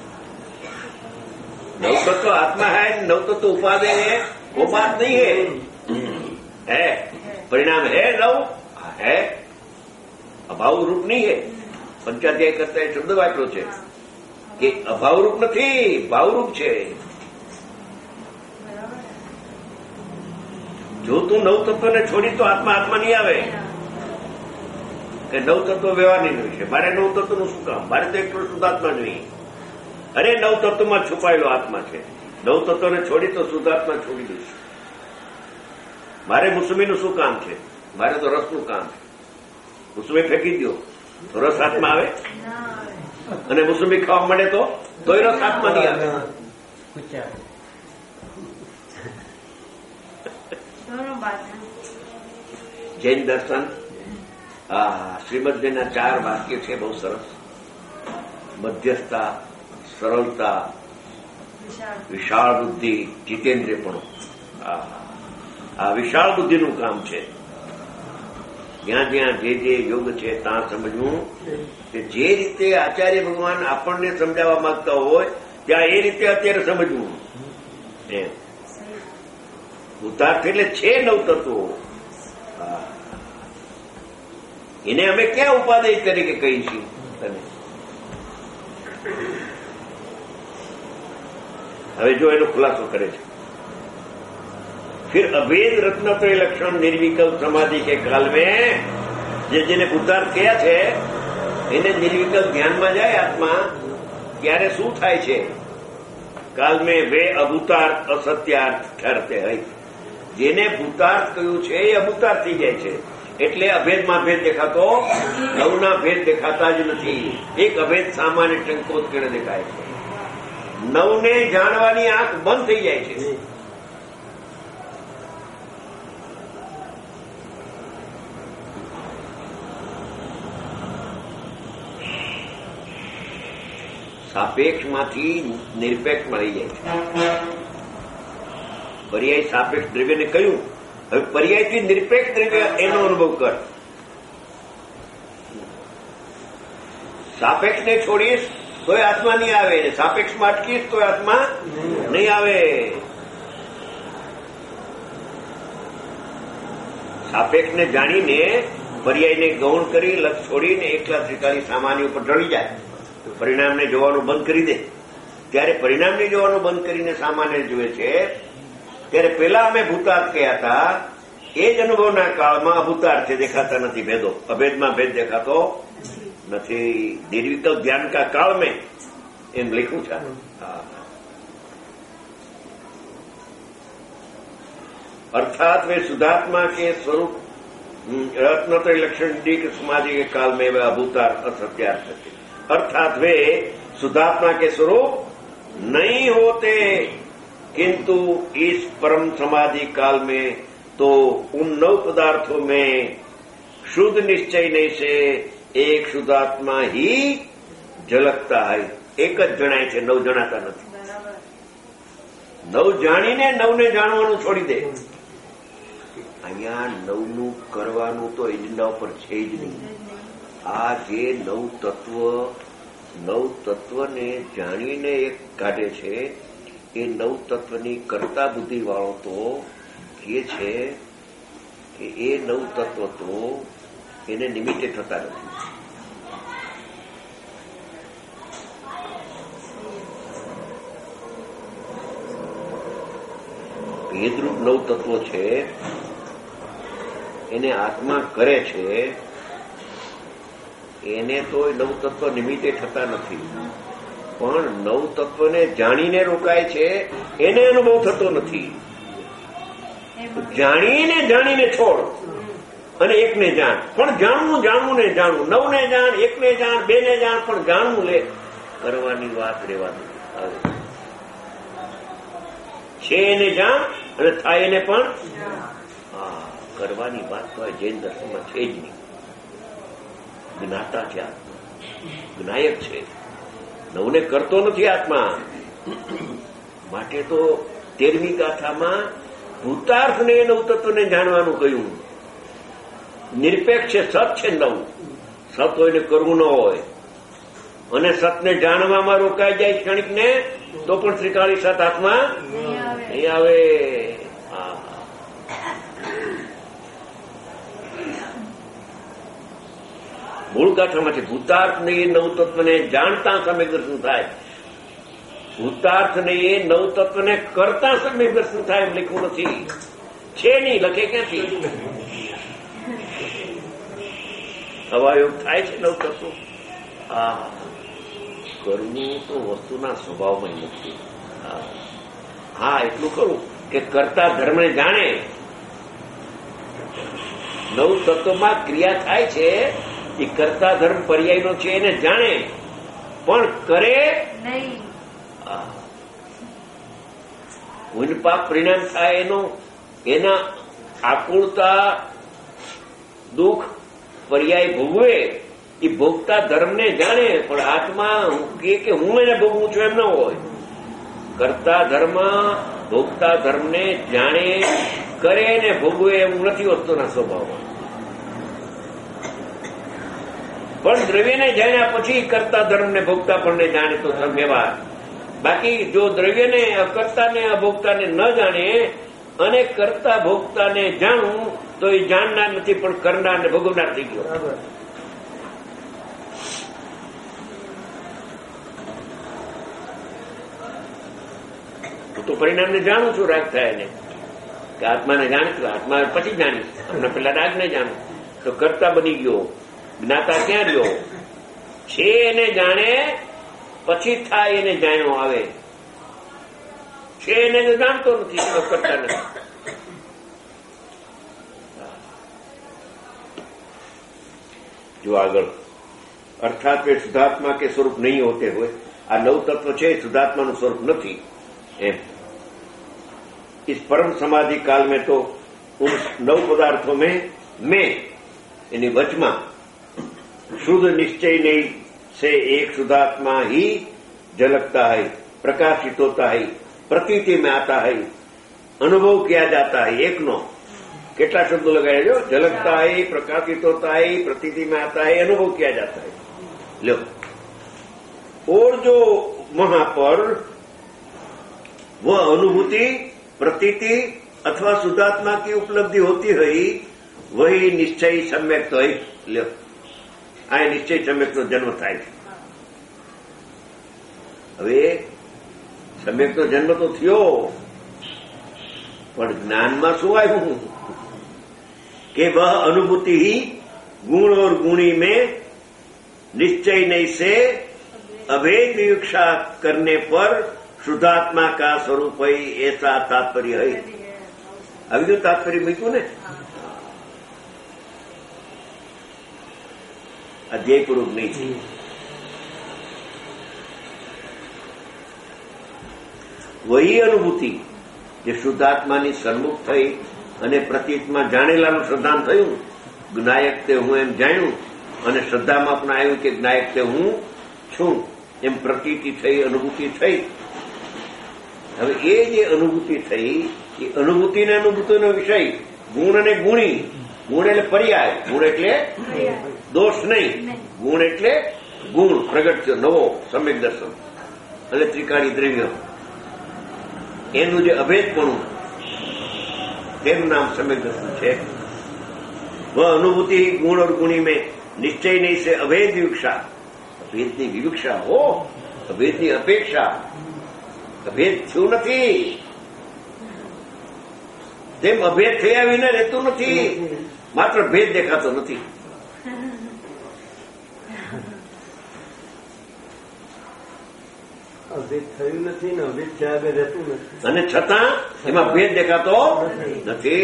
नव तत्व आत्मा है, नव तत्व उपादेय है, वो बात नहीं है. परिणाम है नव है, अभाव रूप नहीं है. पंचाध्याय करता है शब्द વાપર્યો છે કે અભાવ રૂપ નથી, ભાવરૂપ છે. જો તું નવ તત્વને છોડી તો આત્મા આત્મા નહીં આવે. કે નવ તત્વ વ્યવહારની નહીં છે, મારે નવ તત્વનું શું કામ? મારે તો એકલો શુદ્ધાત્મા જોઈએ. અરે નવ તત્વમાં છુપાયેલો આત્મા છે, નવ તત્વને છોડી તો શુદ્ધાત્મા છોડી દઈશ. મારે મોસમીનું શું કામ છે? મારે તો રસનું કામ છે. મોસમી ફેંકી દો તો રસ હાથમાં આવે, અને મોસમી ખાવા મળે તોય રસ હાથમાં નહીં આવે. જૈન દર્શન શ્રીમદના 4 વાક્ય છે, બહુ સરસ. મધ્યસ્થતા, સરળતા, વિશાળ બુદ્ધિ, જીતેન્દ્રિયપણું. આ વિશાળ બુદ્ધિનું કામ છે. જ્યાં જ્યાં જે યોગ છે ત્યાં સમજવું કે જે રીતે આચાર્ય ભગવાન આપણને સમજાવવા માંગતા હોય ત્યાં એ રીતે અત્યારે સમજવું. એમ ભૂતાર્થ એટલે છે નવ તત્વો. એને અમે ક્યાં ઉપાદેય તરીકે કહીશું? તમે હવે જો એનો ખુલાસો કરે છે. फिर अभेद रत्नत्रय लक्षण निर्विकल्प समाधि के काल में જેને ભૂતાર્થ કયા છે એને નિર્વિકલ્પ ધ્યાનમાં જાય આત્મા, ત્યારે શું થાય છે? કાલ મેં વે અભૂતાર્થ અસત્યાર્થ ઠરતે હૈ. જેને ભૂતાર્થ કહ્યું છે એ અભૂતાર્થ થઈ જાય છે. એટલે અભેદમાં ભેદ દેખાતો, નવના ભેદ દેખાતા જ નથી. એક અભેદ સામાન્ય ટંકોત્કીર્ણ દેખાય છે. નવને જાણવાની આંખ બંધ થઈ જાય છે. સાપેક્ષમાંથી નિરપેક્ષ મળી જાય છે. પર્યાય સાપેક્ષ દ્રવ્યને કહ્યું, હવે પર્યાયથી નિરપેક્ષ દ્રવ્ય એનો અનુભવ કર. સાપેક્ષને છોડીશ તોય આત્મા નહીં આવે, સાપેક્ષમાં અટકીશ તોય આત્મા નહીં આવે. સાપેક્ષને જાણીને પર્યાયને ગૌણ કરી લક્ષ છોડીને એકલા ત્રિકાળી સામાન્ય ઉપર ઢળી જાય, પરિણામને જોવાનું બંધ કરી દે. ત્યારે પરિણામને જોવાનું બંધ કરીને સામાન્ય જુએ છે. ત્યારે પેલા અમે ભૂતાર્થ કહ્યા હતા, એ જ અનુભવના કાળમાં અભૂતાર્થ દેખાતા નથી. ભેદો અભેદમાં ભેદ દેખાતો નથી. નિર્વિકલ્પ ધ્યાન કા કાળ મેં એમ લખ્યું છે. अर्थात वे शुद्धात्मा के स्वरूप रत्नत्रय लक्षण डी के समाधि के काल में वह अभूतार्थ असत्यार्थ थे. अर्थात वे शुद्धात्मा के स्वरूप नहीं होते, किंतु इस परम समाधि काल में तो उन 9 पदार्थों में शुद्ध निश्चय से एक शुद्धात्मा ही झलकता है. एक ज जणाय છે, 9 જણાતા નથી. 9 જાણીને 9 ને જાણવાનું છોડી દે. અહીંયા 9નું કરવાનું તો એજન્ડા ઉપર છે જ નહીં. આ જે 9 તત્વને જાણીને એક કાઢે છે, એ 9 તત્વની કરતા બુદ્ધિ વાળો તો કહે છે કે એ 9 તત્વ તો એને નિમિત્તે થતા નથી. ભેદરૂપ 9 તત્વો છે, એને આત્મા કરે છે, એને તો 9 તત્વ નિમિત્તે થતા નથી. પણ 9 તત્વને જાણીને રોકાય છે, એને અનુભવ થતો નથી. જાણીને છોડ અને એકને જાણ. પણ જાણવું ને જાણવું, 9 ને જાણ, 1 ને જાણ, 2 ને જાણ, પણ જાણવું લે કરવાની વાત રહેવાની આવે છે. એને જાણ અને થાય એને પણ કરવાની વાત તો જૈન દર્શનમાં છે જ નહીં. જ્ઞાતા છે આત્મા, જ્ઞાયક છે. 9ને કરતો નથી આત્મા. માટે તો 13મી ગાથામાં ભૂતાર્થને 9 તત્વને જાણવાનું કહ્યું. નિરપેક્ષ છે, સત છે 9. સત હોય ને કરવું ન હોય, અને સતને જાણવામાં રોકાઈ જાય ક્ષણિકને તો પણ ત્રિકાળી સત આત્મા નહીં આવે. મૂળ ગાથામાંથી ભૂતાર્થને એ 9 તત્વને જાણતા સમ્યક દર્શન થાય, ભૂતાર્થને એ 9 તત્વને કરતા સમ્યક દર્શન થાય એમ લખ્યું નથી. છે નહીં, લખે ક્યાંથી? અવાયોગ થાય છે 9 તત્વો. કરવું તો વસ્તુના સ્વભાવમાં નથી. હા, એટલું કરું કે કરતા ધર્મને જાણે. 9 તત્વમાં ક્રિયા થાય છે, એ કરતા ધર્મ પર્યાયનો છે, એને જાણે પણ કરે નહીં. પુણ્યપાપ પરિણામ થાય એના આકુળતા દુઃખ પર્યાય ભોગવે, એ ભોગતા ધર્મને જાણે. પણ આત્મા કે હું એને ભોગવું છું એમ ન હોય. કરતા ધર્મ ભોગતા ધર્મને જાણે, કરે ને ભોગવે એવું નથી વસ્તુના સ્વભાવમાં. પણ દ્રવ્યને જાણ્યા પછી કરતા ધર્મને ભોગતાપણને જાણે તો વ્યવહાર. બાકી જો દ્રવ્યને અકર્તાને અભોગતાને ન જાણે અને કરતા ભોગતાને જાણવું તો એ જાણનાર નથી, પણ કરનાર ને ભોગવનાર થઈ ગયો. તો પરિણામને જાણું છું, રાગ થાય ને કે આત્માને જાણીશું. આત્મા પછી જાણીશ, હમણાં પેલા રાગને જાણું તો કરતા બની ગયો. જ્ઞાતા ક્યાં રહ્યો છે? એને જાણે પછી થાય એને જાણ્યો આવે છે. એને જાણતો નથી, કરતા નથી. જો આગળ અર્થાત वे शुद्धात्मा के स्वरूप नहीं होते हुए, આ 9 તત્વ છે શુદ્ધાત્માનું સ્વરૂપ નથી એમ. इस परम समाधि काल में तो उन 9 पदार्थों में मैं यानी वचमा शुद्ध निश्चय नहीं से एक शुद्धात्मा ही झलकता है, प्रकाशित होता है, प्रतीति में आता है, अनुभव किया जाता है. एक नो કેટલા શબ્દો લગાડ્યા જો? ઝલકતા है, प्रकाशित होता है, प्रतीति में आता है, अनुभव किया जाता है. लो और जो वहां पर वह अनुभूति, प्रतीति अथवा शुद्धात्मा की उपलब्धि होती हुई वही निश्चय सम्यक तो લ્યો આ નિશ્ચય સમ્યકનો જન્મ થાય છે. હવે સમ્યકનો જન્મ તો થયો, પણ જ્ઞાનમાં શું આવ્યું કે वह अनुभूति ही गुण और गुणी में निश्चय नहीं से अभेद विवक्षा करने पर शुद्धात्मा का स्वरूप ही ऐसा तात्पर्य है. આવી ગયું તાત્પર્ય મૂક્યું ને અધ્યાયપૂર્વક નહીં થઈ. વહી અનુભૂતિ જે શુદ્ધાત્માની સન્મુખ થઈ અને પ્રતીતમાં જાણેલાનું શ્રદ્ધાન થયું, જ્ઞાયક તે હું એમ જાણ્યું અને શ્રદ્ધામાં પણ આવ્યું કે જ્ઞાયક તે હું છું એમ પ્રતીતિ થઈ, અનુભૂતિ થઈ. હવે એ જે અનુભૂતિ થઈ એ અનુભૂતિને અનુભૂતિનો વિષય ગુણ અને ગુણી. ગુણ એટલે પર્યાય, ગુણ એટલે દોષ નહીં, ગુણ એટલે ગુણ પ્રગટ થયો નવો સમ્યક દર્શન એટલે ત્રિકાળી દ્રવ્ય, એનું જે અભેદપણું તેનું નામ સમ્યક દર્શન છે. वह अनुभूति गुण और गुणी में निश्चय नहीं से अभेद विवक्षा, अभेदની વિવક્ષા હો, અભેદની અપેક્ષા. અભેદ થયું નથી તેમ અભેદ થયા વિના રહેતું નથી, માત્ર ભેદ દેખાતો નથી. અભેદ થયું નથી ને અભેદ થયા વગર રહેતું નથી, અને છતાં એમાં ભેદ દેખાતો નથી.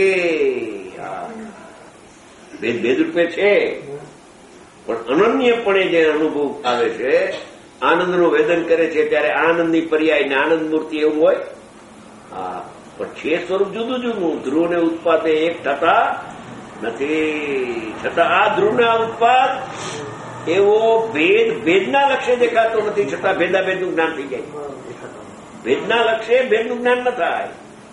ભેદ ભેદ રૂપે છે, પણ અનન્યપણે જે અનુભવ આવે છે, આનંદનું વેદન કરે છે ત્યારે આનંદની પર્યાય ને આનંદ મૂર્તિ એવું હોય. હા, પણ છે સ્વરૂપ જુદું જુદું. ધ્રુવને ઉત્પાદે એક થતા નથી, છતાં આ ધ્રુવના ઉત્પાદ એવો ભેદ ભેદના લક્ષ્ય દેખાતો નથી, છતાં ભેદાભેદનું જ્ઞાન થઈ જાય. ભેદના લક્ષ્ય ભેદનું જ્ઞાન ન થાય.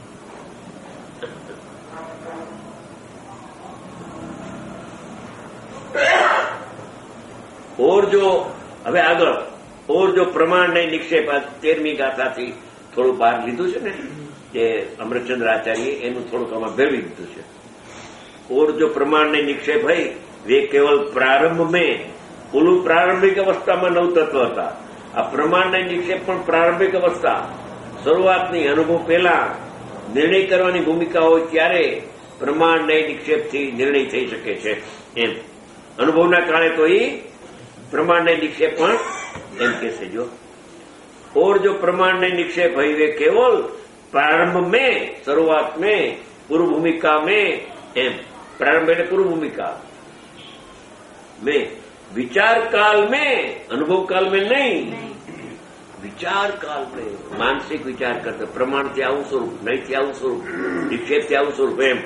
ઓર જો હવે આગળ ઓર જો પ્રમાણ નહીં નિક્ષેપ, 13મી ગાથાથી થોડું બહાર લીધું છે ને જે અમૃતચંદ્ર આચાર્ય, એનું થોડુંક આમાં ભેળવી દીધું છે. ઓર જો પ્રમાણ નહીં નિક્ષેપ હોય વે કેવલ પ્રારંભ મેં, ઓલું પ્રારંભિક અવસ્થામાં નવ તત્વ હતા. આ પ્રમાણ નહીં નિક્ષેપ પણ પ્રારંભિક અવસ્થા, શરૂઆતની અનુભવ પહેલા નિર્ણય કરવાની ભૂમિકા હોય ત્યારે પ્રમાણ નહીં નિક્ષેપથી નિર્ણય થઈ શકે છે. એમ અનુભવના કાળે તો એ प्रमाण नहीं निक्षेप एम कैसे जो. और जो प्रमाण नहीं निक्षेप है वे केवल प्रारंभ में, शुरुआत में, पूर्व भूमिका में, एम प्रारंभ એટલે पूर्व भूमिका में, विचार काल में, अनुभव काल में नहीं, विचार काल में मानसिक विचार करते प्रमाण से आવું स्वरूप, नहीं से आવું स्वरूप, निक्षेप से आવું स्वरूप एम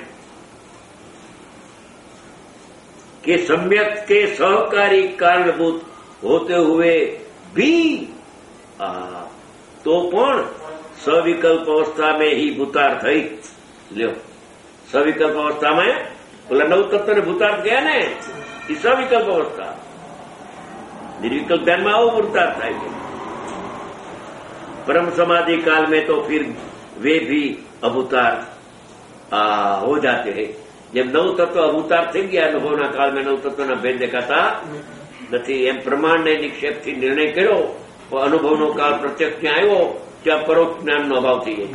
के सम्यक के सहकारी कारणभूत होते हुए भी तो पण सविकल्प अवस्था में ही भूतार्थ थई. લ્યો, सविकल्प अवस्था में बोला नव तत्व ने भूतार्थ गया ने, ये सविकल्प अवस्था. निर्विकल्प ध्यान में आओ भूतार्थ થાય છે. परम समाधि काल में तो फिर वे भी अभूतार्थ हो जाते हैं. જેમ નવ તત્વ અભૂતાર થઈ ગયા અનુભવના કાળમાં, નવ તત્વના ભેદ દેખાતા નથી. એમ પ્રમાણને નિક્ષેપથી નિર્ણય કર્યો, અનુભવનો કાળ પ્રત્યક્ષ ત્યાં આવ્યો ત્યાં પરોક્ષ જ્ઞાનનો અભાવ થઈ જાય.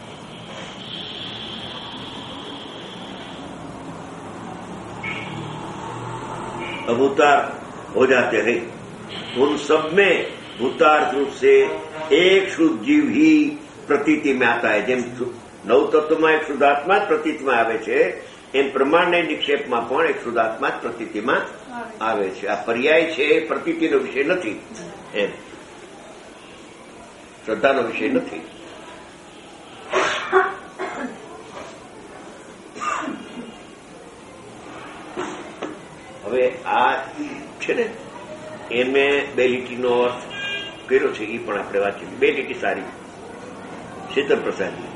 अभूतार हो जाते हैं. उन सब में भूतार्थ रूप से एक शुद्ध जीव ही प्रतीति में आता है. જેમ નવ તત્વમાં એક શુદ્ધાત્મા જ પ્રતીતમાં આવે છે, એમ પ્રમાણને નિક્ષેપમાં પણ એક શુદ્ધાત્મા જ પ્રતીતિમાં આવે છે. આ પર્યાય છે, પ્રતીતિનો વિષય નથી, એમ શ્રદ્ધાનો વિષય નથી. હવે આ છે ને એ મેં બે લીટીનો અર્થ કર્યો છે, એ પણ આપણે વાંચી. બે લીટી સારી, શીતલ પ્રસાદની.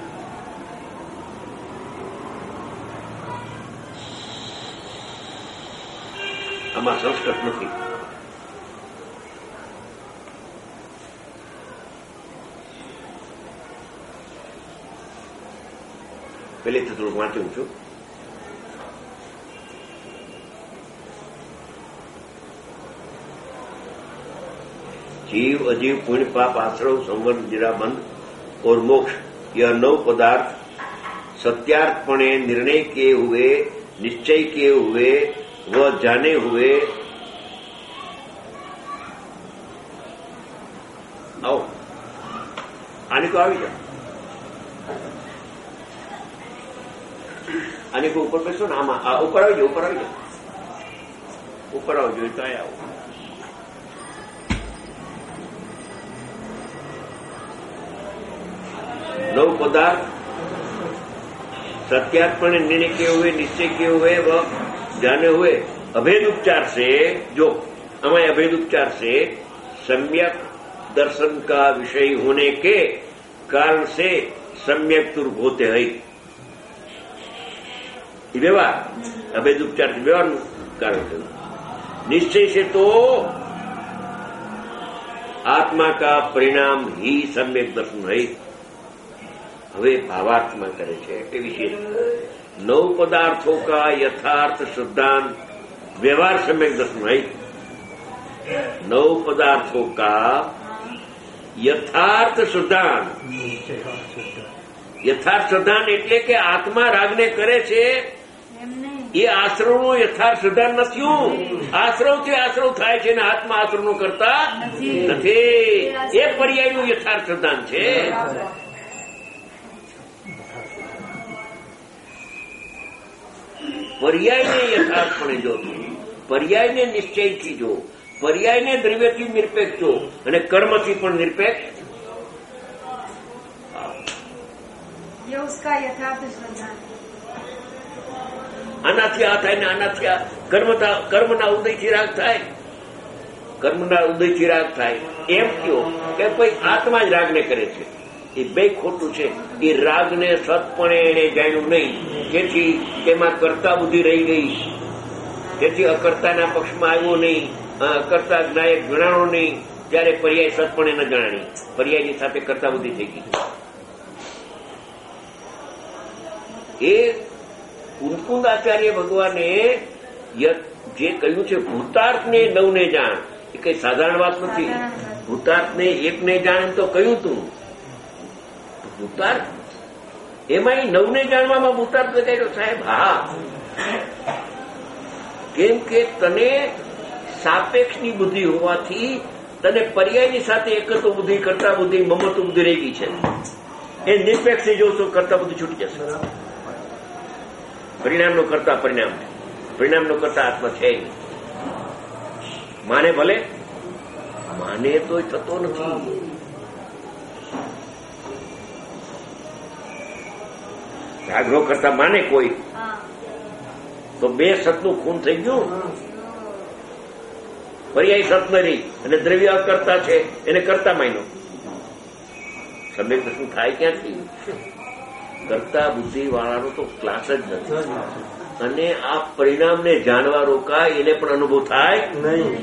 આમાં સંસ્કૃત નથી. પહેલેથી થોડુંક વાંચ્યું છું. जीव अजीव पुण्य पाप आश्रव संवर्ग जराबंध और मोक्ष यह 9 पदार्थ सत्यार्थपणे निर्णय किए हुए, निश्चय किए हुए व जाने हुए. आओ आने को આવી જાઓ, આને को ऊपर બેસો ને. આમાં ઉપર આવી જાઓ, ઉપર આવી જાઓ, ઉપર આવજો. તો આવો. 9 पदार्थ सत्यात्मने निर्णय किए हुए, निश्चय किए हुए व जाने हुए अभेद उपचार से, जो हमारे अभेद उपचार से सम्यक दर्शन का विषय होने के कारण से सम्यक तुर्क होते हैं. व्यवहार अभेद उपचार से व्यवहार कारण से, निश्चय से तो आत्मा का परिणाम ही सम्यक दर्शन है. હવે ભાવાર્થમાં કરે છે કે વિશેષ 9 પદાर्थों का यथार्थ सिद्धांत व्यवहार सम्यक दर्शन है. 9 पदार्थों का यथार्थ सिद्धांत, यथार्थ सिद्धांत એટલે કે આત્મા રાગને કરે છે એ આશ્રવનો યથાર્થ સિદ્ધાંત નથી. આશ્રવથી આશ્રવ થાય છે ને આત્મા આશ્રવનો કરતા નથી. એ પર્યાયનું યથાર્થ સિદ્ધાંત છે. पर्यायने यथार्थपणे જોતું, पर्यायने નિશ્ચયથી જો, पर्यायने દ્રવ્યથી નિરપેક્ષ જો અને કર્મથી પણ નિરપેક્ષ. ये उसका यथार्थ सिद्धांत. આનાથી આ થાય ને આનાથી આ કર્મના ઉદયથી રાગ થાય, કર્મના ઉદયથી રાગ થાય. એમ કયો કે ભાઈ આત્મા જ રાગને કરે છે, એ બે ખોટું છે. એ રાગને સતપણે એને જાણ્યું નહીં, જેથી તેમાં કર્તા બુદ્ધિ રહી ગઈ, તેથી અકર્તાના પક્ષમાં આવ્યો નહીં, અકર્તા નાયક ગણાણો નહીં. ત્યારે પર્યાય સતપણે ન જાણી, પર્યાયની સાથે કર્તા બુદ્ધિ થઈ ગઈ. એ કુંકુંદ આચાર્ય ભગવાને જે કહ્યું છે ભૂતાર્થને 9ને જાણ, એ કઈ સાધારણ વાત નથી. ભૂતાર્થને 1ને જાણ તો કહ્યું તું. ભૂતાર્થ એમાં 9ને જાણવામાં ભૂતાર્થ લગાડ્યો સાહેબ. હા, કેમ કે તને સાપેક્ષની બુદ્ધિ હોવાથી તને પર્યાયની સાથે એકત્વ બુદ્ધિ, કરતા બુદ્ધિ, મમત્વ બુદ્ધિ રહી ગઈ છે. એ નિરપેક્ષ જોશો કરતા બુદ્ધિ છૂટી જશે. પરિણામનો કરતા પરિણામ, પરિણામનો કરતા આત્મા છે. માને ભલે, માને તો થતો નથી. આગ્રહ કરતા માને કોઈ તો 2 સતનું ખૂન થઈ ગયું. પર્યાય સત ન રહી અને દ્રવ્ય કરતા છે એને કરતા માન્યો. સમ્યક દર્શન થાય ક્યાંથી? કરતા બુદ્ધિ વાળાનો તો ક્લાસ જ નથી. અને આ પરિણામને જાણવા રોકાય એને પણ અનુભવ થાય નહીં.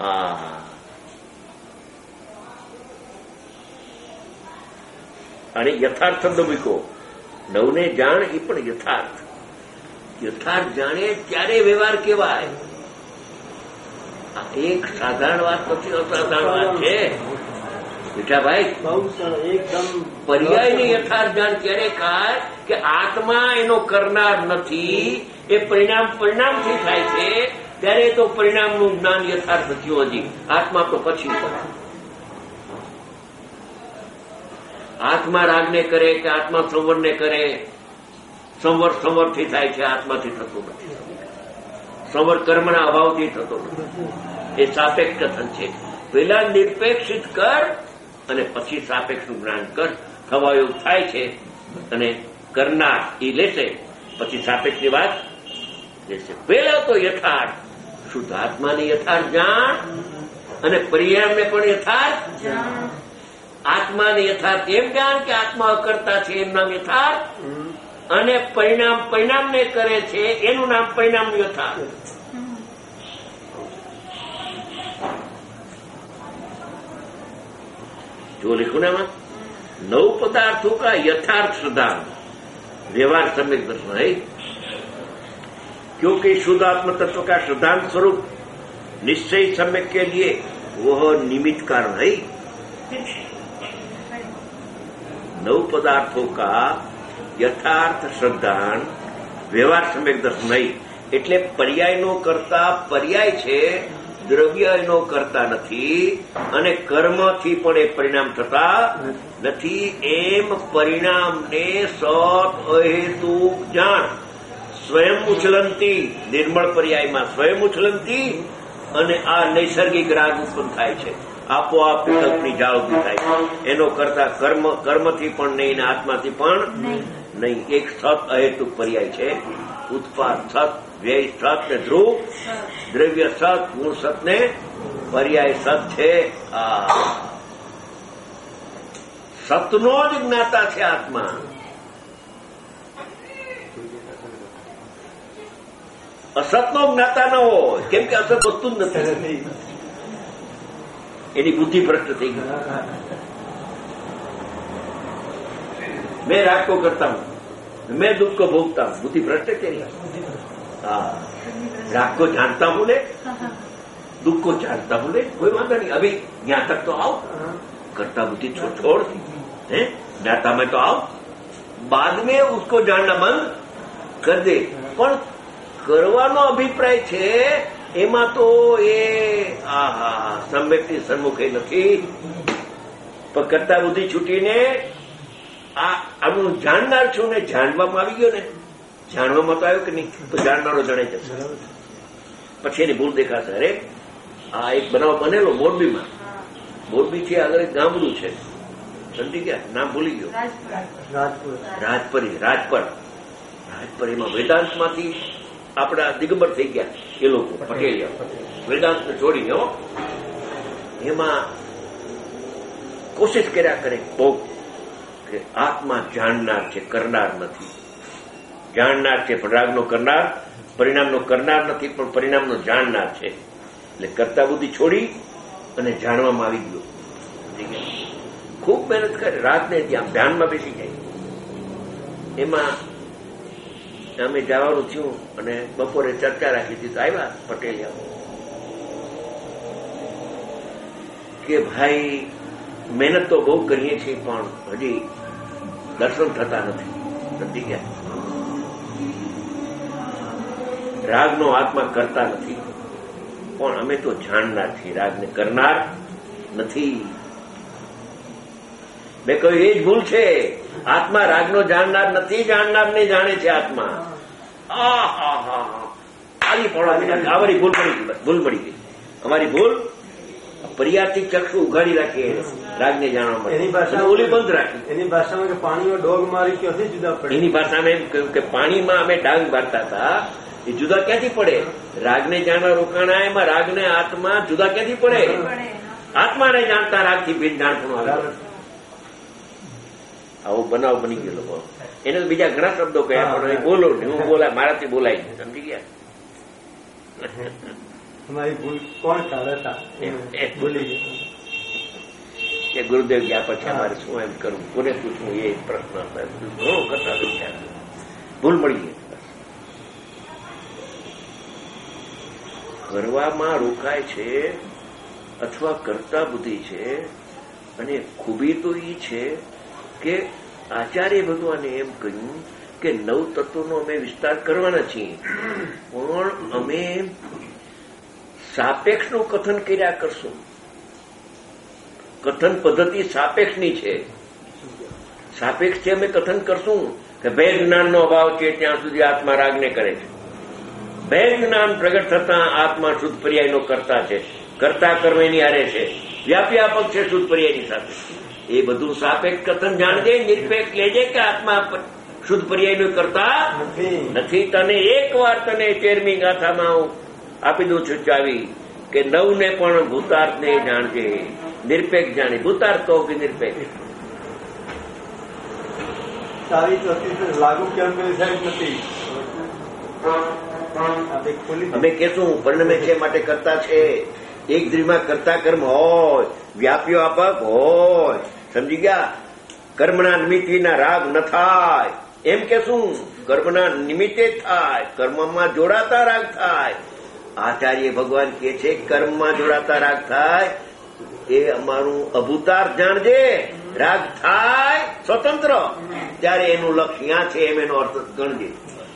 અને યથાર્થ શબ્દ મૂકો, 9ને જાણ એ પણ યથાર્થ. યથાર્થ જાણે ત્યારે વ્યવહાર કહેવાય. આ એક સાધારણ વાત નથી, અસાધારણ વાત છે મીઠાભાઈ. એકદમ પર્યાયને યથાર્થ જાણ ક્યારે કહે કે આત્મા એનો કરનાર નથી, એ પરિણામથી થાય છે. ત્યારે તો પરિણામનું જ્ઞાન યથાર્થ થયું. હજી આત્મા તો પછી. આત્મા રાગને કરે કે આત્મા સંવરને કરે, સંવરથી થાય છે, આત્માથી થતું નથી. સંવર કર્મના અભાવથી થતો નથી. એ સાપેક્ષ કથન છે. પેલા નિરપેક્ષિત કર અને પછી સાપેક્ષનું જ્ઞાન કર. થવા યોગ થાય છે અને કરનાર એ લેશે, પછી સાપેક્ષની વાત લેશે. પેલા તો યથાર્થ શુદ્ધ આત્માની યથાર્થ જાણ અને પરિણામને પણ યથાર્થ જાણ. આત્માને યથાર્થ એમ જાણ કે આત્મા અકર્તા છે, એનું નામ યથાર્થ. અને પરિણામને કરે છે એનું નામ પરિણામનું યથાર્થ. जो लिखो ना 9 पदार्थों का यथार्थ सिद्धांत, व्यवहार सम्यक दर्शन है, क्योंकि शुद्ध आत्म तत्व का सिद्धांत स्वरूप निश्चय सम्यक के लिए वह निमित्त कारण है। नव पदार्थों का यथार्थ श्रद्धांत व्यवहार सम्यक दर्शन नहीं, એટલે પર્યાયનો કરતા પર્યાય છે, દ્રવ્ય એનો કરતા નથી અને કર્મથી પણ એ પરિણામ થતા નથી. એમ પરિણામને સત અહેતુક જાણ સ્વયં ઉછલંતી નિર્મળ પર્યાયમાં સ્વયં ઉછલંતી અને આ નૈસર્ગિક રાગ ઉત્પન્ન થાય છે, આપોઆપ વિકલ્પની જાળ ઉભી થાય છે. એનો કરતા કર્મથી પણ નહીં ને આત્માથી પણ નહીં. એક સત અહેતુક પર્યાય છે. ઉત્પાદ સત, વ્યય સત ને ધ્રુવ, દ્રવ્ય સત, ગુણ સત ને પર્યાય સત છે. સતનો જ જ્ઞાતા છે આત્મા. અસતનો જ્ઞાતા ન હોય, કેમ કે અસત વસ્તુ જ નથી, એની બુદ્ધિ ભ્રષ્ટ થઈ ગઈ. मैं राग को करता हूं, मैं दुख को भोगता हूं, बुद्धि भ्रष्ट है. हाँ, राग को जानता हूं ले, दुख को जानता हूं ले, कोई वादा नहीं. अभी यहां तक तो आओ, करता बुद्धि छोड़ है, ज्ञाता में तो आओ. बाद में उसको जानना बंद कर दे. પણ કરવાનો અભિપ્રાય છે એમાં તો એ સમ્યકથી સન્મુખે નથી. પણ કરતા બુદ્ધિ છૂટીને આનું જાણનાર છું ને જાણવામાં આવી ગયો ને, જાણવામાં તો આવ્યો કે નહીં, તો જાણનારો જણાઈ જશે. પછી એની ભૂલ દેખાશે. અરે આ એક બનાવ બનેલો મોરબીમાં, મોરબીથી આગળ એક ગામડું છે, સમજી ગયા, નામ ભૂલી ગયો, રાજપરીમાં વેદાંતમાંથી આપણા દિગંબર થઈ ગયા એ લોકો પટેલિયા, વેદાંતને છોડીને. એમાં કોશિશ કર્યા કરે બહુ કે આત્મા જાણનાર છે, કરનાર નથી. જાણનાર છે પણ રાગનો કરનાર, પરિણામનો કરનાર નથી પણ પરિણામનો જાણનાર છે. એટલે કરતા બુદ્ધિ છોડી અને જાણવામાં આવી ગયો. ખૂબ મહેનત કરે, રાતને ત્યાં ધ્યાનમાં બેસી જાય. એમાં અમે જવાનું થયું અને બપોરે ચર્ચા રાખી હતી તો આવ્યા પટેલિયા કે ભાઈ મહેનત તો બહુ કરીએ છીએ પણ હજી દર્શન થતા નથી. સમજી ગયા, રાગનો આત્મા કરતા નથી પણ અમે તો જાણનાર છીએ, રાગને કરનાર નથી. મેં કહ્યું એ જ ભૂલ છે. આત્મા રાગનો જાણનાર નથી, જાણનારને જાણે છે આત્મા. ખાલી પડવા અમારી ભૂલ પડી ગઈ, ભૂલ પડી ગઈ અમારી ભૂલ. પર્યાથી ચક્ષુ ઉઘાડી રાખીએ રાગને જાણવા માટે, ઓલી બંધ રાખી. એની ભાષામાં કે પાણીમાં ડોગ મારી ક્યાંથી જુદા પડે? એની ભાષામાં એમ કહ્યું કે પાણીમાં અમે ડાંગ મારતા હતા, એ જુદા ક્યાંથી પડે? રાગને જાણવા રોકાણા, એમાં રાગને આત્મા જુદા ક્યાંથી પડે? આત્માને જાણતા રાગથી ભેદ જાણપણું આવે. આવો બનાવ બની ગયેલો. એને તો બીજા ઘણા શબ્દો કયા પણ બોલો ને હું બોલા, મારાથી બોલાય નહીં. સમજી ગયા? તમારી ભૂલ કોણ કાઢતા ભૂલી ગયો કે ગુરુદેવ ગયા પછી અમારે શું એમ કરવું, કોને પૂછવું, એ પ્રશ્ન ઘણો કરતા વિચાર ભૂલ મળી ગઈ. કરવામાં રોકાય છે અથવા કરતા બુદ્ધિ છે. અને ખૂબી તો એ છે કે આચાર્ય ભગવાને એમ કહ્યું કે 9 તત્વોનો અમે વિસ્તાર કરવાના છીએ પણ અમે સાપેક્ષનું કથન કર્યા કરશું. કથન પદ્ધતિ સાપેક્ષની છે. સાપેક્ષ છે અમે કથન કરશું કે ભેદ જ્ઞાનનો અભાવ છે ત્યાં સુધી આત્મા રાગને કરે છે. ભેદ જ્ઞાન પ્રગટ થતા આત્મા શુદ્ધ પર્યાયનો કરતા છે, કરતા કર્મ એની હારે છે, વ્યાપ્યાપક છે શુદ્ધ પર્યાયની સાથે. એ બધું સાપેક્ષ કથન જાણજે, નિરપેક્ષ લેજે કે આત્મા શુદ્ધ પર્યાયનો કરતા નથી. તને એક વાર તને 13મી ગાથામાં હું આપી દઉં છું ચાવી કે 9 ને પણ ભૂતાર્થને જાણજે, નિરપેક્ષ જાણી. ભૂતાર્થ કહો કે નિરપેક્ષ? સારી લાગુ કેમ સાહેબ નથી. અમે કહેશું પરિણમે છે માટે કરતા છે. એક દ્રીમાં કરતા કર્મ હોય, વ્યાપ્યો આપક હોય. સમજી ગયા? કર્મના નિમિત્ત વિના રાગ ન થાય. એમ કે શું કર્મના નિમિત્તે થાય, કર્મમાં જોડાતા રાગ થાય. આચાર્ય ભગવાન કે છે કર્મમાં જોડાતા રાગ થાય એ અમારું અભૂતાર જાણજે. રાગ થાય સ્વતંત્ર ત્યારે એનું લક્ષ્ય ક્યાં છે એમ એનો અર્થ ગણજે.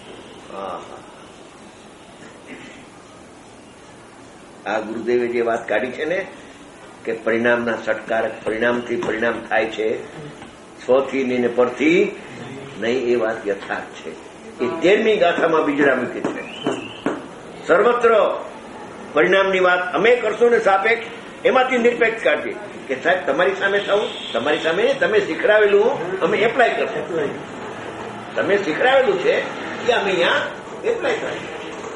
આ ગુરુદેવે જે વાત કાઢી છે ને કે પરિણામના સટકારક પરિણામથી પરિણામ થાય છે, સ્વથી ને પરથી નહીં, એ વાત યથાર્થ છે. એ 13મી ગાથામાં બીજડા મૂકે છે. સર્વત્ર પરિણામની વાત અમે કરશું ને સાપેક્ષ, એમાંથી નિરપેક્ષ કાઢીએ કે સાહેબ તમારી સામે થવું, તમારી સામે તમે શીખડાવેલું અમે એપ્લાય કરશું. તમે શીખડાવેલું છે કે અમે અહીંયા એપ્લાય કરીએ.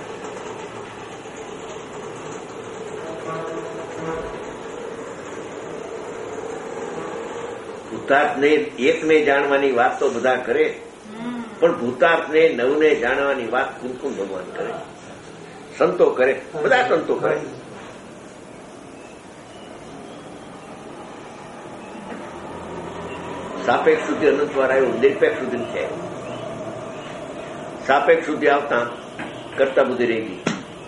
ભૂતાર્થને એકને જાણવાની વાત તો બધા કરે, પણ ભૂતાર્થને નવને જાણવાની વાત કુમકુમ ભગવાન કરે, સંતો કરે, બધા સંતો કરે. સાપેક્ષ સુધી અનંતવાર આવ્યું, નિરપેક્ષ સુધી છે. સાપેક્ષ સુધી આવતા કરતા બુદ્ધિ રહી ગઈ.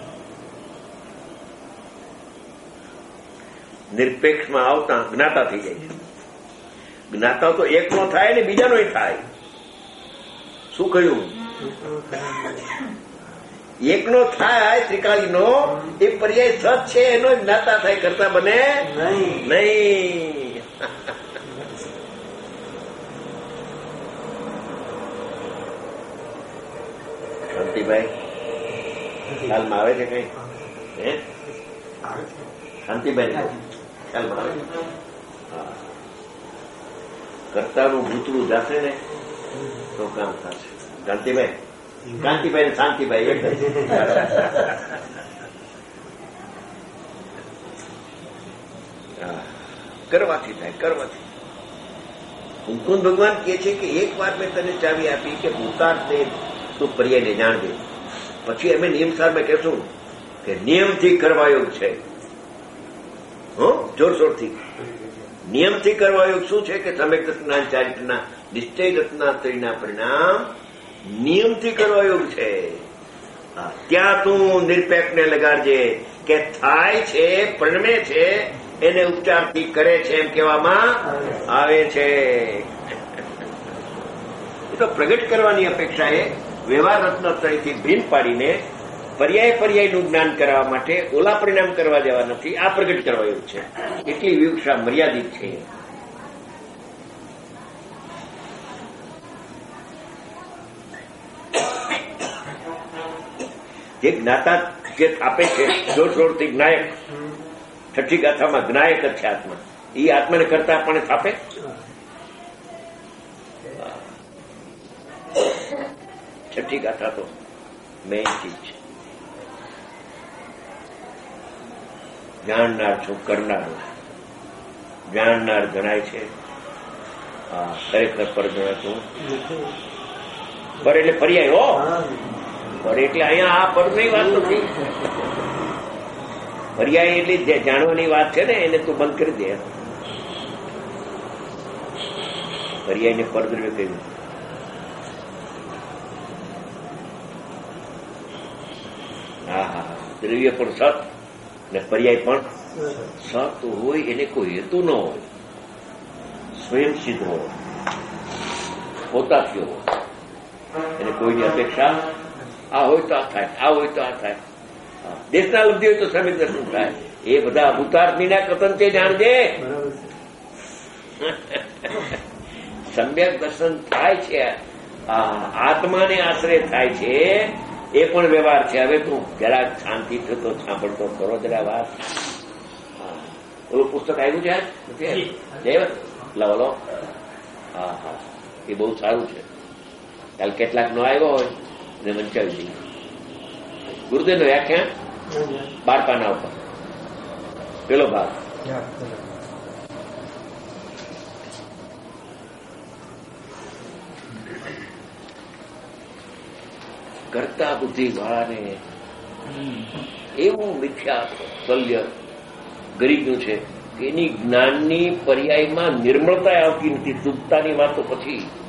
નિરપેક્ષમાં આવતા જ્ઞાતા થઈ જાય છે. જ્ઞાતા તો એકનો થાય ને બીજાનો થાય. શું કહ્યું? એકનો થાય ત્રિકાળીનો, એ પર્યાય સત છે, એનો જ્ઞાતા થાય, કરતા બને નહીં. શાંતિભાઈ ખ્યાલમાં આવે છે કઈ? શાંતિભાઈ ખ્યાલમાં આવે છે? કર્તાનું ભૂતળું જાશે ને તો કામ થશે. શાંતિભાઈ, કાંતિભાઈ ને શાંતિભાઈ એક કરવાથી થાય, કરવાથી. મુકુંદ ભગવાન કહે છે કે એક વાર મેં તને ચાવી આપી કે ભૂતાર્થ તું પર્યાયને જાણજે. પછી અમે નિયમસારમાં કહેશું કે નિયમથી કરવાયોગ છે. જોરશોરથી નિયમથી કરવાયોગ શું છે કે સમ્યક રત્ના ચારિત્રના નિશ્ચય રત્ના ત્રીના પરિણામ નિયમથી કરવાયોગ છે. ત્યાં તું નિરપેક્ષને લગાડજે કે થાય છે, પરિણમે છે, એને ઉપચારથી કરે છે એમ કહેવામાં આવે છે. એ તો પ્રગટ કરવાની અપેક્ષા એ વ્યવહાર રત્નત્રયથી ભીન પાડીને પર્યાયનું જ્ઞાન કરાવવા માટે ઓલા પરિણામ કરવા દેવા નથી, આ પ્રગટ કરવાયું છે. એટલી વિવક્ષા મર્યાદિત છે. જે જ્ઞાતા જે આપે છે જોરશોરથી જ્ઞાયક, છઠ્ઠી ગાથામાં જ્ઞાયક જ છે આત્મા. એ આત્માને કરતા આપણને થાપે. છઠ્ઠી ગાથા તો મેઇન ચીજ છે. જાણનાર છું, કરનાર જાણનાર જણાય છે. ખરેખર પર જણાતું પર એટલે પર્યાય હો, પર એટલે અહીંયા આ પદની વાત નથી. પર્યાય એટલે જે જાણવાની વાત છે ને એને તું બંધ કરી દે. પર્યાયને પરદ્રવ્ય કહ્યું. હા, દ્રવ્ય પણ સત ને પર્યાય પણ સત હોય, એને કોઈ હેતુ ન હોય, સ્વયં સિદ્ધ હોય, પોતાથી હોય, એને કોઈની અપેક્ષા આ હોય તો આ થાય, આ હોય તો આ થાય. દેશના લબ્ધિ હોય તો સમ્યક દર્શન થાય. એ બધા ભૂતાર્થીના કથન તે જાણજે. સમ્યક દર્શન થાય છે, આત્માને આશ્રય થાય છે, એ પણ વ્યવહાર છે. હવે તું જરા શાંતિ થતો સાંભળતો કરો જરા વાત. ઓલું પુસ્તક આવ્યું છે જય લો. હા હા, એ બહુ સારું છે. કાલ કેટલાક નો આવ્યો હોય ને વંચાવી દઈએ. ગુરુદેવનું વ્યાખ્યાન 12 પાના ઉપર પેલો ભાગ. કરતા બુદ્ધિ વાળાને એવું મિથ્યા શલ્ય ગરીબનું છે કે એની જ્ઞાનની પર્યાયમાં નિર્મળતા આવતી નથી. શુદ્ધતાની વાતો પછી